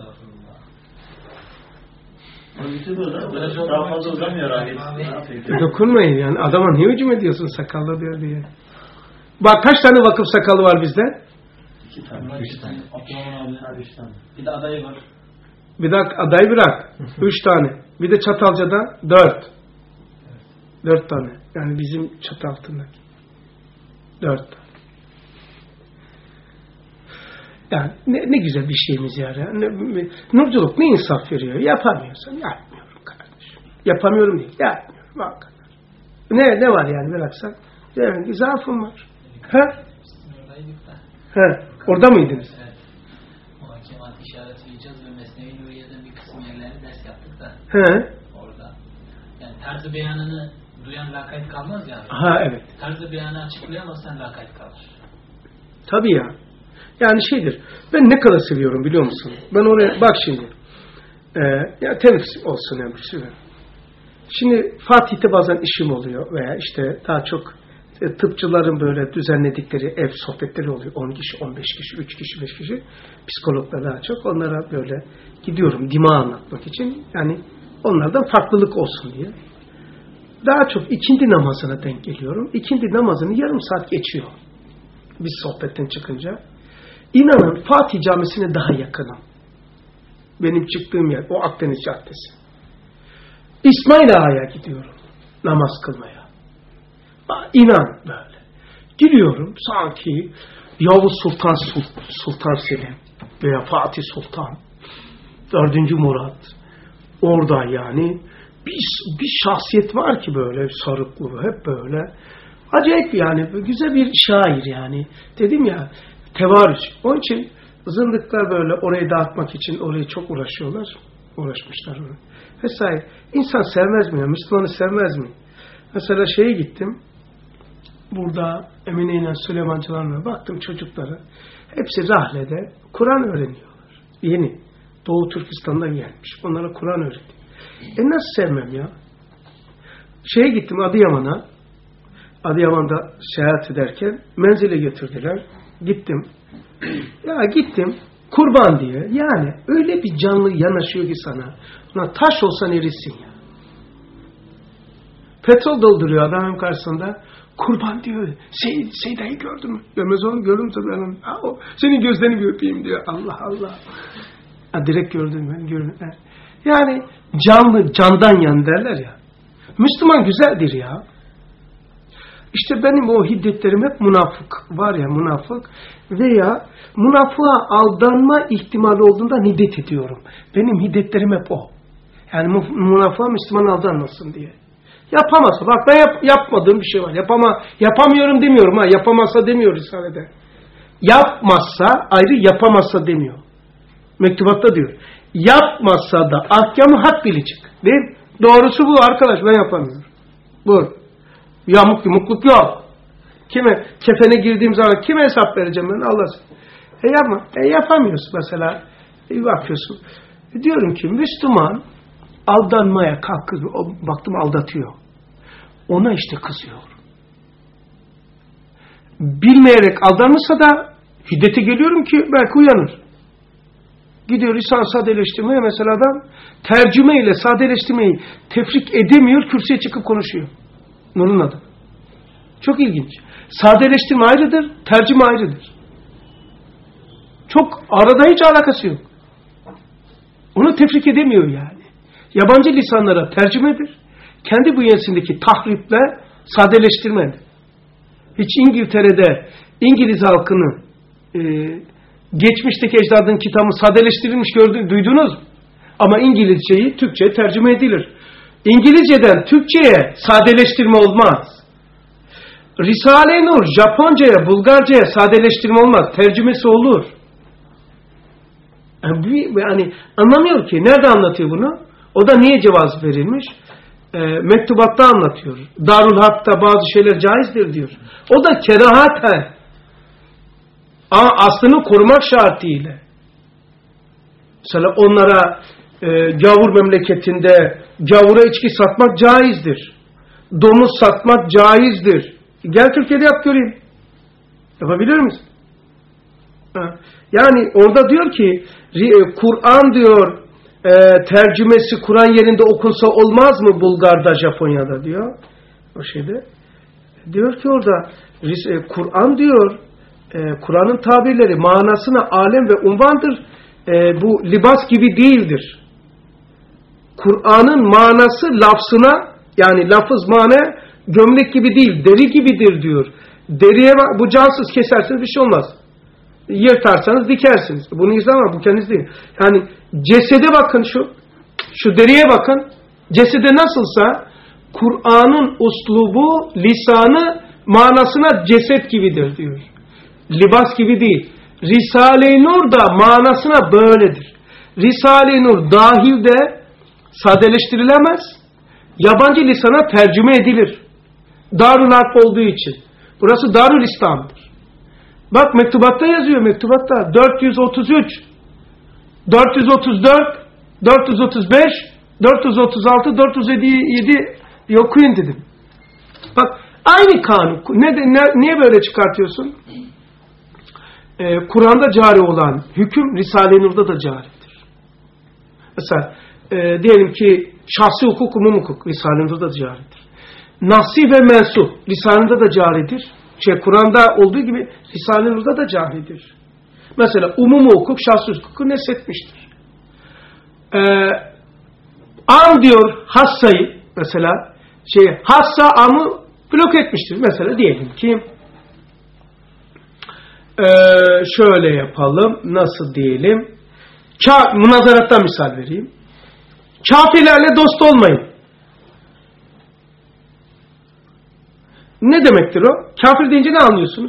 Daha fazla uzamıyor abi. Dokunmayın yani. Adama niye hücum ediyorsun sakallı diyor diye. Bak kaç tane vakıf sakalı var bizde? 2 tane. 3 tane. Abdurrahman abi 3 tane. Bir de adayı var. Bir dakika adayı bırak. 3 tane. Bir de Çatalca'da 4. 4 tane. Yani bizim çatı altındaki. 4 tane. Yani ne güzel bir şeyimiz yani. Nurculuk ne insaf veriyor? Yapamıyorsan yapmıyorum kardeşim. Yapamıyorum değil. Yapmıyorum. Bak. Ne var yani bıraksak? Yani zaafım var. Ha? Ha? Orada mıydınız? Evet. Muhakemat işaretleyeceğiz ve Mesnevi Nuriye'den bir kısım yerlerini ders yaptık da. He. Orada. Yani tarzı beyanını duyan lakayt kalmaz ya. Ha evet. Tarzı beyanı açıklayamazsan lakayt kalır. Tabii ya. Yani şeydir. Ben ne kadar seviyorum biliyor musun? Ben oraya bak şimdi. Ya temiz olsun yani bir sürü. Şimdi Fatih'te bazen işim oluyor veya işte daha çok tıpçıların böyle düzenledikleri ev sohbetleri oluyor. 10 kişi, 15 kişi, 3 kişi, 5 kişi. Psikologlar daha çok. Onlara böyle gidiyorum dima anlatmak için. Yani onlardan farklılık olsun diye. Daha çok ikindi namazına denk geliyorum. İkindi namazını yarım saat geçiyor. Biz sohbetten çıkınca. İnanın Fatih Camisi'ne daha yakınım. Benim çıktığım yer. O Akdeniz Caddesi. İsmail Ağa'ya gidiyorum. Namaz kılmaya. İnan böyle. Giriyorum sanki Yavuz Sultan Selim veya Fatih Sultan 4. Murat orada yani bir şahsiyet var ki böyle sarıklı hep böyle acayip yani güzel bir şair yani dedim ya tevarüz. Onun için zındıklar böyle orayı dağıtmak için orayı çok uğraşmışlar vesaire. İnsan sevmez mi ya? Müslümanı sevmez mi? Mesela şeye gittim burada Emine ile Süleymancılarına baktım çocuklara. Hepsi rahlede Kur'an öğreniyorlar. Yeni. Doğu Türkistan'dan gelmiş. Onlara Kur'an öğretiyor. Nasıl sevmem ya? Şeye gittim Adıyaman'a. Adıyaman'da seyahat ederken menzile götürdüler. Gittim. Ya gittim. Kurban diye. Yani öyle bir canlı yanaşıyor ki sana. Buna taş olsan erisin ya. Petrol dolduruyor adamın karşısında. Kurban diyor. Seyda'yı gördün mü? Görmez oğlum gördüm tabii. Senin gözlerini bir öpeyim diyor. Allah Allah. Direkt gördüm ben. Yani canlı, candan yan derler ya. Müslüman güzeldir ya. İşte benim o hiddetlerim hep münafık. Var ya münafık. Veya münafığa aldanma ihtimali olduğundan hiddet ediyorum. Benim hiddetlerim hep o. Yani münafığa Müslüman aldanmasın diye. Yapamazsa. Bak ben yapmadığım bir şey var. Yapamıyorum demiyorum. Yapamazsa demiyor Risale'de. Yapmazsa ayrı yapamazsa demiyor. Mektubatta diyor. Yapmazsa da ahkamı hak bilecek. Değil mi? Doğrusu bu arkadaş. Ben yapamıyorum. Bu. Yamukluk yok. Kefene girdiğim zaman kime hesap vereceğim ben? Allah'ım. Yapma. Yapamıyorsun mesela. Bakıyorsun. Diyorum ki Müslüman aldanmaya kalktı. Baktım aldatıyor. Ona işte kızıyor. Bilmeyerek aldanmışsa da hiddete geliyorum ki belki uyanır. Gidiyor lisan sadeleştirmeye mesela adam tercüme ile sadeleştirmeyi tefrik edemiyor, kürsüye çıkıp konuşuyor. Nur'un adı. Çok ilginç. Sadeleştirme ayrıdır, tercüme ayrıdır. Çok arada hiç alakası yok. Onu tefrik edemiyor yani. Yabancı lisanlara tercümedir. Kendi bünyesindeki tahriple sadeleştirmedir. Hiç İngiltere'de İngiliz halkını geçmişteki ecdadın kitabı sadeleştirilmiş duydunuz mu? Ama İngilizceyi Türkçe'ye tercüme edilir. İngilizceden Türkçe'ye sadeleştirme olmaz. Risale-i Nur Japonca'ya, Bulgarca'ya sadeleştirme olmaz. Tercümesi olur. Yani anlamıyor ki. Nerede anlatıyor bunu? O da niye cevaz verilmiş? Mektubatta anlatıyor. Darul Harp'ta bazı şeyler caizdir diyor. O da kerahaten. Ama aslını korumak şartıyla. Mesela onlara gavur memleketinde gavura içki satmak caizdir. Domuz satmak caizdir. Gel Türkiye'de yap göreyim. Yapabilir misin? Yani orada diyor ki Kur'an diyor tercümesi Kur'an yerinde okunsa olmaz mı Bulgar'da, Japonya'da diyor. O şeyde. Diyor ki orada Kur'an diyor Kur'an'ın tabirleri manasına alem ve unvandır. Bu libas gibi değildir. Kur'an'ın manası lafzına yani lafız mana gömlek gibi değil, deri gibidir diyor. Deriye bu cansız kesersiniz bir şey olmaz. Yırtarsanız dikersiniz. Bunu izleme, bu kendiniz değil. Yani cesede bakın şu deriye bakın. Cesede nasılsa Kur'an'ın uslubu, lisanı manasına ceset gibidir diyor. Libas gibi değil. Risale-i Nur da manasına böyledir. Risale-i Nur dahilde sadeleştirilemez. Yabancı lisana tercüme edilir. Darül Harp olduğu için. Burası Darül İslam'dır. Bak mektubatta yazıyor, mektubatta 433, 434, 435, 436, 437 diye okuyun dedim. Bak aynı kanun. Niye böyle çıkartıyorsun? Kur'an'da cari olan hüküm Risale-i Nur'da da caridir. Mesela diyelim ki şahsi hukuk, umum hukuk Risale-i Nur'da da caridir. Nasih ve mensuh Risale-i Nur'da da caridir. Kur'an'da olduğu gibi Risale-i Nur'da da caridir. Mesela umum hukuk şahsi hukuku neshetmiştir. Am diyor hassayı mesela hassa amı blok etmiştir. Mesela diyelim ki şöyle yapalım. Nasıl diyelim? Münazarattan misal vereyim. Kafirlerle dost olmayın. Ne demektir o? Kafir deyince ne anlıyorsunuz?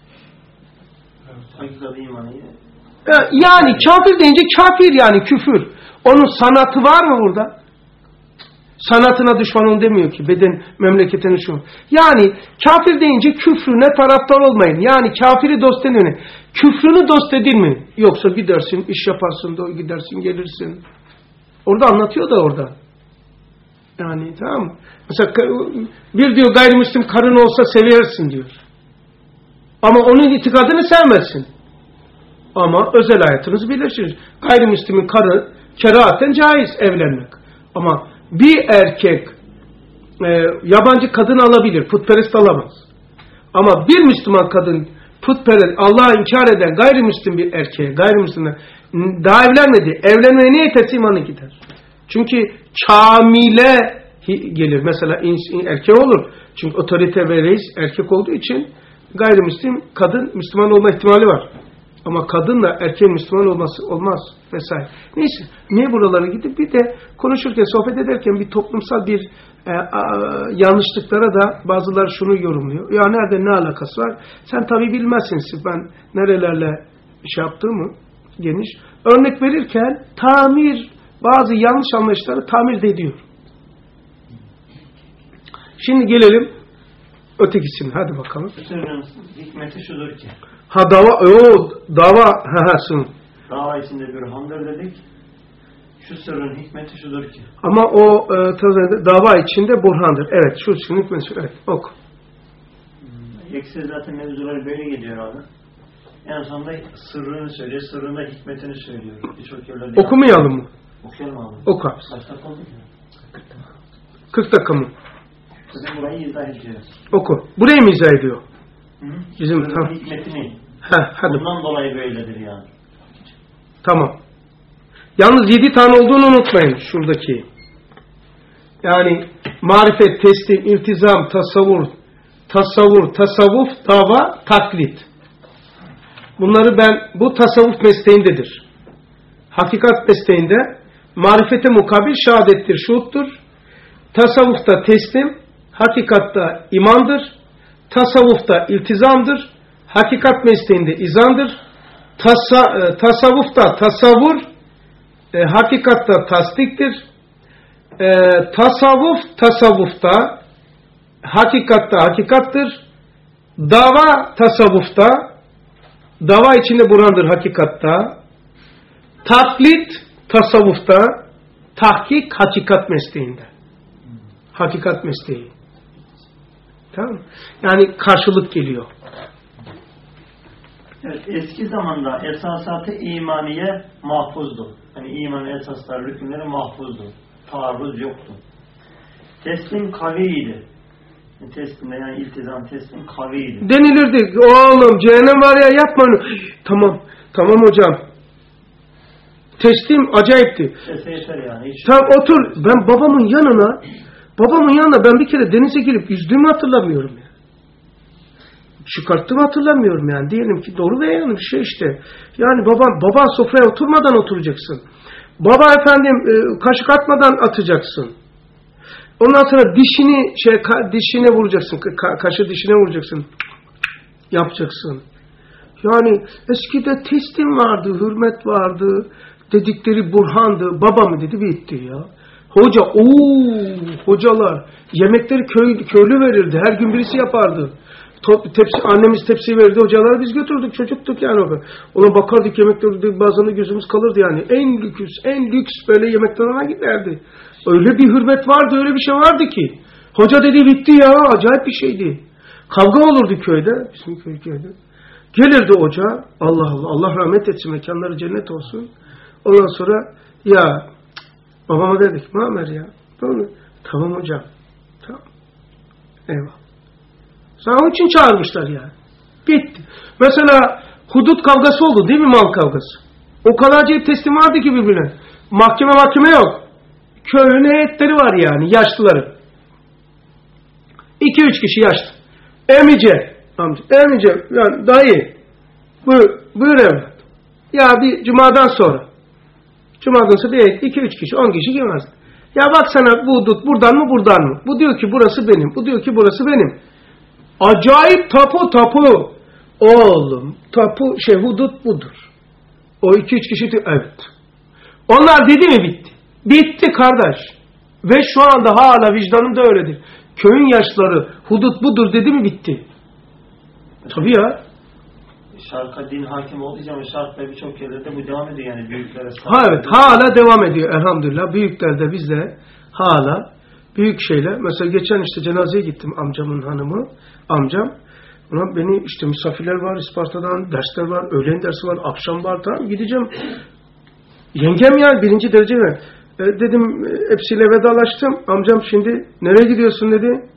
Yani kafir deyince kafir yani küfür. Onun sanatı var mı burada? Sanatına düşman olun demiyor ki. Beden memleketine şu. Yani kafir deyince küfrüne taraftar olmayın. Yani kafiri dost edin. Küfrünü dost edilmeyin. Yoksa gidersin, iş yaparsın, gidersin, gelirsin. Orada anlatıyor da orada. Yani tamam mı? Mesela bir diyor gayrimüslim karın olsa seversin diyor. Ama onun itikadını sevmezsin. Ama özel hayatınızı bilirsiniz. Gayrimüslimin karı kerahaten caiz evlenmek. Ama bir erkek yabancı kadın alabilir. Putperest alamaz. Ama bir Müslüman kadın putperest, Allah'a inkar eden gayrimüslim bir erkeğe, gayrimüslimle daha evlenmedi. Evlenmeye niyet imanı gider. Çünkü kamile gelir. Mesela erkek olur. Çünkü otorite ve reis erkek olduğu için gayrimüslim kadın Müslüman olma ihtimali var. Ama kadınla erkeğin Müslüman olması olmaz vesaire. Neyse. Niye buralara gidip bir de konuşurken, sohbet ederken bir toplumsal bir yanlışlıklara da bazıları şunu yorumluyor. Ya nerede ne alakası var? Sen tabii bilmezsin. Ben nerelerle yaptığımı geniş. Örnek verirken bazı yanlış anlayışları tamir de ediyor. Şimdi gelelim ötekisine. Hadi bakalım. Hikmeti şudur ki. Dava Dava içinde bir hamdır dedik. Şu sırrın hikmeti şudur ki. Ama o dava içinde burhandır. Evet, şu sırrın hikmeti. Evet, oku. Eksiz zaten mevzuları böyle geliyor abi. En sonunda sırrını söylüyor, sırrında hikmetini söylüyor. Birçok yerlerde. Okumayalım mı? Okuyalım abi. Oku abi. Kaç dakika oldu ki? 40 dakika mı? Bizim burayı izah edeceğiz. Oku. Burayı mı izah ediyor? Hı? Bizim sırrın tamam. hikmetini. Hadi. Bundan dolayı böyledir yani. Tamam. Yalnız 7 tane olduğunu unutmayın şuradaki. Yani marifet, teslim, iltizam, tasavvur, tasavvuf, dava, taklit. Bunları bu tasavvuf mesleğindedir. Hakikat mesleğinde marifete mukabil şehadettir, şuhuttur. Tasavvufta teslim, hakikatta imandır. Tasavvufta iltizamdır. Hakikat mesleğinde izandır. Tasavvufta tasavvur, hakikatta tasdiktir. Tasavvufta hakikatta hakikattır. Dava tasavvufta, dava içinde burhandır hakikatta. Taklit tasavvufta, tahkik hakikat mesleğinde. Hakikat mesleği. Tamam. Yani karşılık geliyor. Evet, eski zamanda esasatı imaniye mahfuzdu. Yani iman esasları, rükünleri mahfuzdu. Taarruz yoktu. Teslim kaviydi. Teslimde yani iltizam, teslim kaviydi. Denilirdi. Oğlum cehennem var ya, yapma onu. Tamam hocam. Teslim acayipti. Sese yeter yani. Tamam otur. Ben babamın yanına ben bir kere denize girip yüzdüğümü hatırlamıyorum ya. Çıkarttığımı hatırlamıyorum yani. Diyelim ki doğru veya yanlış bir şey işte. Yani baban sofraya oturmadan oturacaksın. Baba efendim kaşık atmadan atacaksın. Ondan sonra dişine vuracaksın. Kaşı dişine vuracaksın. Yapacaksın. Yani eskide teslim vardı, hürmet vardı. Dedikleri burhandı. Baba mı dedi, bitti ya. Hocalar. Yemekleri köylü verirdi. Her gün birisi yapardı. Annemiz tepsiyi verirdi. Hocalar biz götürdük. Çocuktuk yani. Ona bakardık, yemekleri bazen de gözümüz kalırdı yani. En lüks böyle yemeklerine giderdi. Öyle bir hürmet vardı, öyle bir şey vardı ki. Hoca dedi bitti ya. Acayip bir şeydi. Kavga olurdu köyde. Bizim köyde. Gelirdi hoca. Allah rahmet etsin, mekanları cennet olsun. Ondan sonra ya babama dedik, Muammer ya. Tamam hocam. Tamam. Eyvallah. Sana onun için çağırmışlar yani. Bitti. Mesela hudut kavgası oldu değil mi, mal kavgası? O kadar acayip teslim vardı ki birbirine. Mahkeme yok. Köyün heyetleri var yani, yaşlıları. 2-3 kişi yaşlı. Emice, yani dayı. Buyur evlat. Ya bir cumadan sonra bir heyet, 2-3 kişi, 10 kişi girmez. Ya baksana bu hudut buradan mı? Bu diyor ki burası benim. Bu diyor ki burası benim. Acayip tapu. Oğlum hudut budur. O 2-3 kişi diyor evet. Onlar dedi mi bitti. Bitti kardeş. Ve şu anda hala vicdanım da öyledir. Köyün yaşları hudut budur dedi mi bitti. Tabii ya. Şarka din hakim olduğu için şarkla birçok yerlerde bu devam ediyor yani büyüklere. Evet hala devam ediyor elhamdülillah. Büyükler de bizde hala büyük şeyler. Mesela geçen işte cenazeye gittim amcamın hanımı. Amcam. Ona beni işte misafirler var Isparta'dan, dersler var, öğlen dersi var, akşam var, tamam gideceğim. Yengem ya 1. derece ver. Dedim hepsiyle vedalaştım. Amcam şimdi nereye gidiyorsun dedi.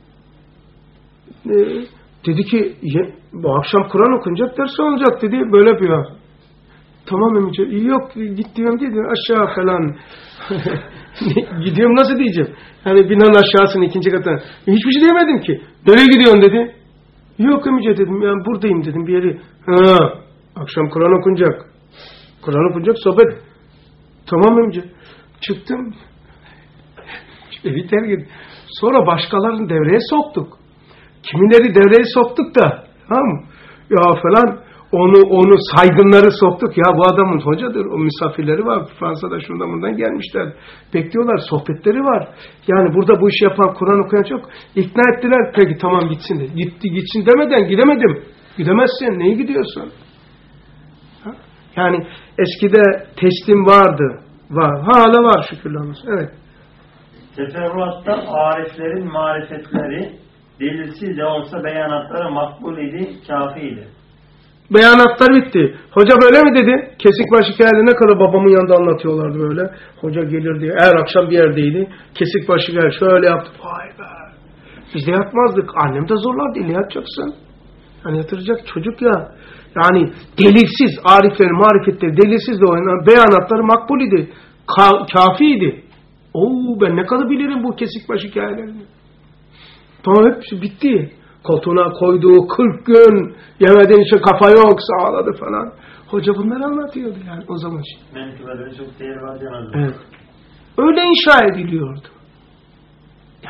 Dedi ki bu akşam Kur'an okunacak, ders olacak dedi. Böyle yapıyor. Tamam emice. Yok git diyorum dedi. Aşağı falan. Gidiyorum nasıl diyeceğim. Hani binanın aşağısının 2. katına. Hiçbir şey diyemedim ki. Nereye gidiyorsun dedi. Yok emice dedim. Yani buradayım dedim bir yeri. Akşam Kur'an okunacak. Sohbet. Tamam emice. Çıktım. Evi terk ettim. Sonra başkalarını devreye soktuk. Kimileri devreye soktuk da. Tamam. Ya falan. Onu saygınları soktuk. Ya bu adamın hocadır. O misafirleri var. Fransa'da şuradan buradan gelmişler. Bekliyorlar. Sohbetleri var. Yani burada bu işi yapan, Kur'an okuyan çok. İkna ettiler. Peki tamam gitsin dedi. Gitsin demeden gidemedim. Gidemezsin. Neye gidiyorsun? Ha? Yani eskide teslim vardı. Var. Hala var şükürler olsun. Evet. Teferruatta ariflerin marifetleri delilsiz de olsa beyanatları makbul idi, kafiydi. Beyanatlar bitti. Hoca böyle mi dedi? Kesikbaşı hikayede ne kadar babamın yanında anlatıyorlardı böyle. Hoca gelirdi. Her akşam bir yerdeydi. Kesikbaşı hikaye şöyle yaptı. Vay be. Biz de yapmazdık. Annem de zorlardı. İlle yatacaksın. Yani yatıracak çocuk ya. Yani delilsiz ariflerin marifetleri delilsiz de oynanan beyanatları makbul idi. Kafiydi. Oo, ben ne kadar bilirim bu kesikbaşı hikayelerini. Tamam, hepsi bitti. Koltuğuna koyduğu 40 gün yemeden içe kafa yok, sağladı falan. Hoca bunları anlatıyordu yani o zaman. Menkıbeleri çok değer var diyorlar. Evet. Öyle inşa ediliyordu. Ya.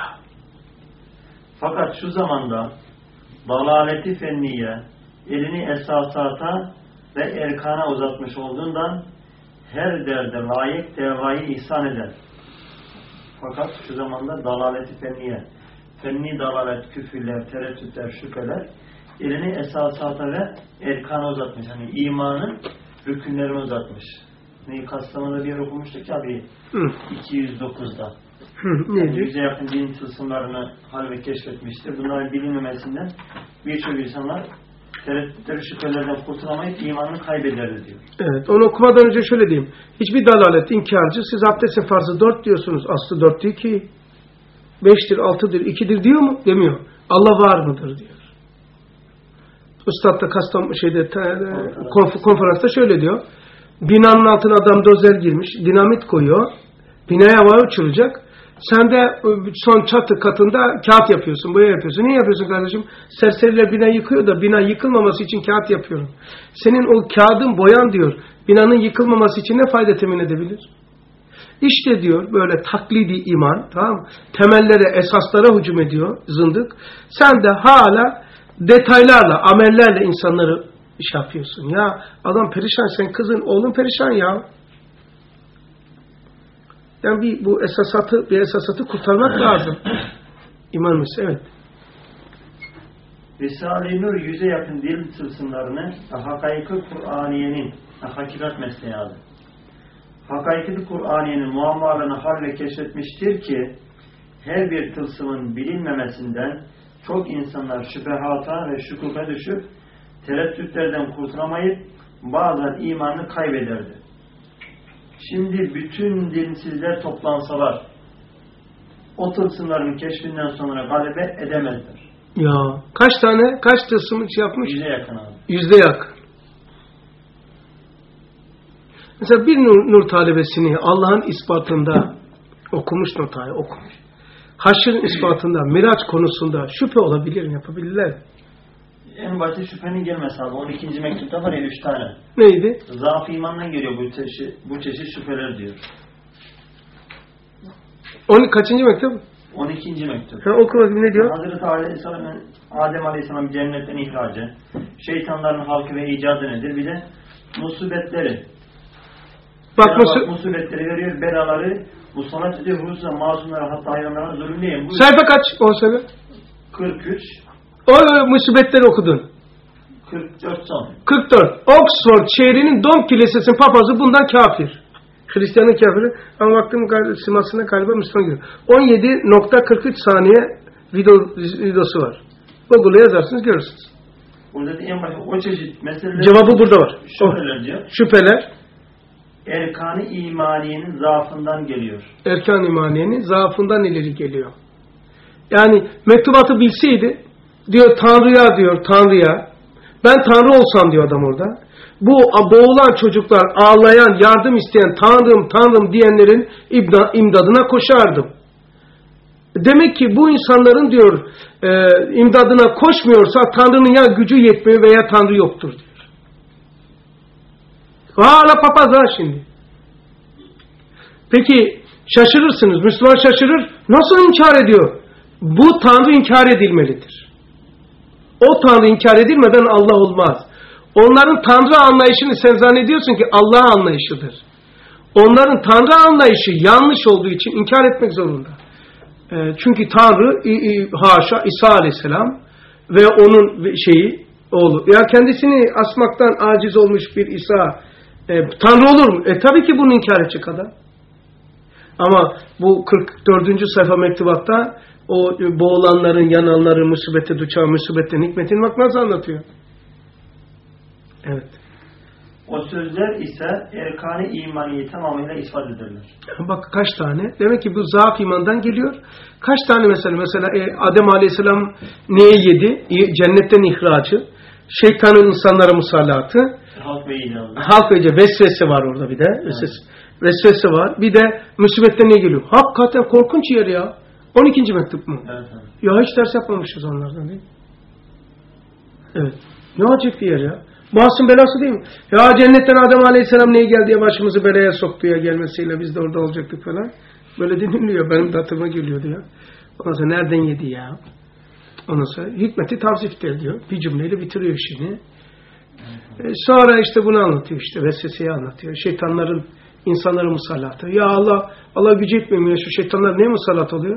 Fakat şu zamanda dalaleti fenniye elini esasata ve erkana uzatmış olduğundan her derde layık devayı ihsan eder. Fakat şu zamanda dalaleti fenniye, fenni dalalet, küfürler, tereddütler, şüpheler elini esasata ve erkana uzatmış. Hani imanın rükünlerini uzatmış. Kastamonu'da bir yer okumuştuk ya abi 209'da. Yani 100'e yakın din tılsımlarını hal ve keşfetmiştir. Bunların bilinmemesinden birçok insanlar tereddütleri, şüphelerden kurtulamayıp imanını kaybederdi diyor. Evet, onu okumadan önce şöyle diyeyim. Hiçbir dalalet, inkarcı, siz abdestin farzı 4 diyorsunuz. Aslı 4 değil ki. 5'tir, 6'dır, 2'dir diyor mu? Demiyor. Allah var mıdır diyor. Üstad da konferansta şöyle diyor. Binanın altına adam dozer girmiş, dinamit koyuyor. Binaya havaya uçuracak. Sen de son çatı katında kağıt yapıyorsun, boya yapıyorsun. Niye yapıyorsun kardeşim? Serseriler bina yıkıyor da bina yıkılmaması için kağıt yapıyorum. Senin o kağıdın boyan diyor, binanın yıkılmaması için ne fayda temin edebilir? İşte diyor böyle taklidi iman, tamam, temellere, esaslara hücum ediyor zındık. Sen de hala detaylarla, amellerle insanları iş yapıyorsun. Ya adam perişan, sen kızın, oğlun perişan ya. Yani bir esasatı kurtarmak lazım. İman mısın? Evet. Risale-i Nur 100'e yakın dil tılsımlarını Hakaik-ı Kur'aniye'nin hakikat mesleği aldı. Hakaik-ı Kur'aniye'nin muammalarını hal ve keşfetmiştir ki her bir tılsımın bilinmemesinden çok insanlar şüphehata ve şükuka düşüp tereddütlerden kurtulamayıp bazen imanını kaybederdi. Şimdi bütün dinsizler toplansalar o tılsımların keşfinden sonra galebe edemezler. Ya kaç tane, kaç tılsım yapmış? 100'e yakın abi. 100'e yakın. Mesela bir nur talebesini Allah'ın ispatında okumuş notayı okumuş. Haşrın ispatında, miraç konusunda şüphe olabilir, yapabilirler. En başta şüphenin gelmesi abi. 12. mektupta var ya 3 tane. Neydi? Zaaf imandan geliyor bu çeşit şüpheler diyor. Kaçıncı mektup? 12. mektup. Oku bakayım ne diyor? Hazreti Adem Aleyhisselam cennetten ihracı, şeytanların halkı ve icadı nedir? Bir de musibetleri. Bak musibetleri veriyor, belaları, musallat ediyor, hususa masumlara hatta hayvanlara zulümleyin. Sayfa kaç? O sayfa? 43. O musibetleri okudun. 44 son. 44. Oxford şehrinin Dom Kilisesi'nin papazı bundan kafir. Hristiyanın kafiri. Ama baktım simasına galiba Müslüman gibi. 17.43 saniye videosu var. Google'a yazarsınız görürsünüz. Burada en başta o çeşit meseleler. Cevabı burada var. Şüpheler diyor. Şüpheler. Erkan-ı imaniyenin zaafından geliyor. Erkan-ı imaniyenin zaafından ileri geliyor. Yani mektubatı bilseydi diyor Tanrı'ya diyor Tanrı'ya ben Tanrı olsam diyor adam orada. Bu boğulan çocuklar ağlayan yardım isteyen Tanrım Tanrım diyenlerin imdadına koşardım. Demek ki bu insanların diyor imdadına koşmuyorsa Tanrı'nın ya gücü yetmiyor veya Tanrı yoktur diyor. Hala papaz ha şimdi. Peki şaşırırsınız. Müslüman şaşırır. Nasıl inkar ediyor? Bu Tanrı inkar edilmelidir. O Tanrı inkar edilmeden Allah olmaz. Onların Tanrı anlayışını sen zannediyorsun ki Allah anlayışıdır. Onların Tanrı anlayışı yanlış olduğu için inkar etmek zorunda. Çünkü Tanrı haşa İsa Aleyhisselam ve onun oğlu. Ya kendisini asmaktan aciz olmuş bir İsa Tanrı olur mu? Tabii ki bunu inkar edecek adam. Ama bu 44. sayfa mektubatta o boğulanların, yananların, musibete düşen, musibetten hikmetini bak nasıl anlatıyor. Evet. O sözler ise erkan-ı imaniyi tamamıyla ispat ederler. Bak kaç tane. Demek ki bu zaaf imandan geliyor. Kaç tane mesela Adem Aleyhisselam neye yedi? Cennetten ihracı. Şeytanın insanlara musallatı. Halk ve ilanı. Halk ve vesvese var orada bir de. Evet. Vesvese var. Bir de musibette ne geliyor? Hakikaten korkunç yer ya. 12. mektup mu? Evet. Ya hiç ders yapmamışız onlardan değil mi? Evet. Ne acayip bir yer ya. Masum belası değil mi? Ya cennetten Adem Aleyhisselam neye geldi diye başımızı belaya soktu ya gelmesiyle biz de orada olacaktık falan. Böyle dinliyor. Benim de hatırıma geliyordu ya. Ondan sonra nereden yedi ya? Ondan sonra hikmeti tavzifte diyor. Bir cümleyle bitiriyor işini. Sonra işte bunu anlatıyor işte. Vesveseyi anlatıyor. Şeytanların insanlara musallatı. Ya Allah gücü etmiyor mu ya? Şu şeytanlar neye musallat oluyor?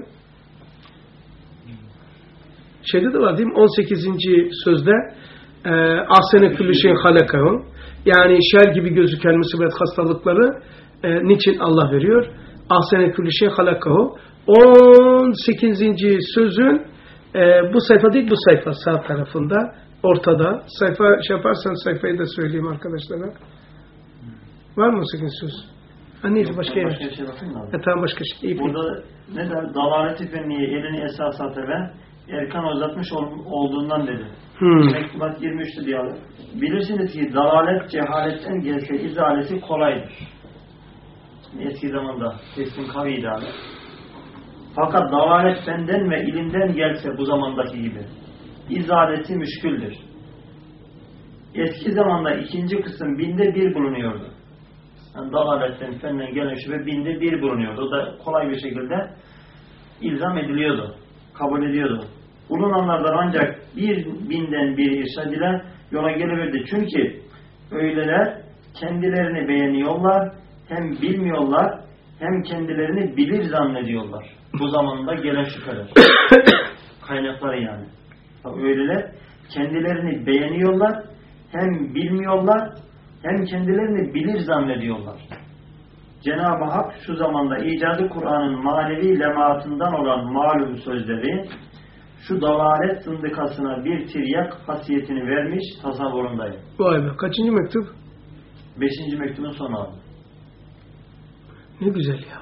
Şeyde de var değil mi? 18. sözde ahsene küllü şeyin halakahu. Yani şer gibi gözüken musibet hastalıkları niçin Allah veriyor? Ahsene küllü şeyin halakahu. 18. sözün bu sayfa değil bu sayfa sağ tarafında ortada. Sayfa yaparsan sayfayı da söyleyeyim arkadaşlara. Var mı 18. söz? Neyse başka yer. Başka şey bakayım mı? Tamam başka şey. İyi. Burada ne der? Dalaleti fenniye elini esas ve erkan uzatmış olduğundan dedi. Mektubat 23'te diyor. Bilirsiniz ki dalalet cehaletten gelse izalesi kolaydır. Eski zamanda teslim kaviydi abi. Fakat dalalet benden ve ilimden gelse bu zamandaki gibi izaleti müşküldür. Eski zamanda ikinci kısım 1/1000 bulunuyordu. Yani dalaletten, fenden gelen şüphe 1/1000 bulunuyordu. O da kolay bir şekilde ilzam ediliyordu. Kabul ediyordu. Bulunanlardan ancak 1000'den biri irşad ile yola geliverdi. Çünkü öyleler kendilerini beğeniyorlar, hem bilmiyorlar, hem kendilerini bilir zannediyorlar. Bu zamanda gelen şüpheler. Kaynakları yani. Öyleler kendilerini beğeniyorlar, hem bilmiyorlar, hem kendilerini bilir zannediyorlar. Cenab-ı Hak şu zamanda icadı Kur'an'ın manevi lemaatından olan malum sözleri şu dalalet zındıkasına bir tiryak hasiyetini vermiş tasavvurundayım. Vay be. Kaçıncı mektup? 5. mektubun sonu abi. Ne güzel ya.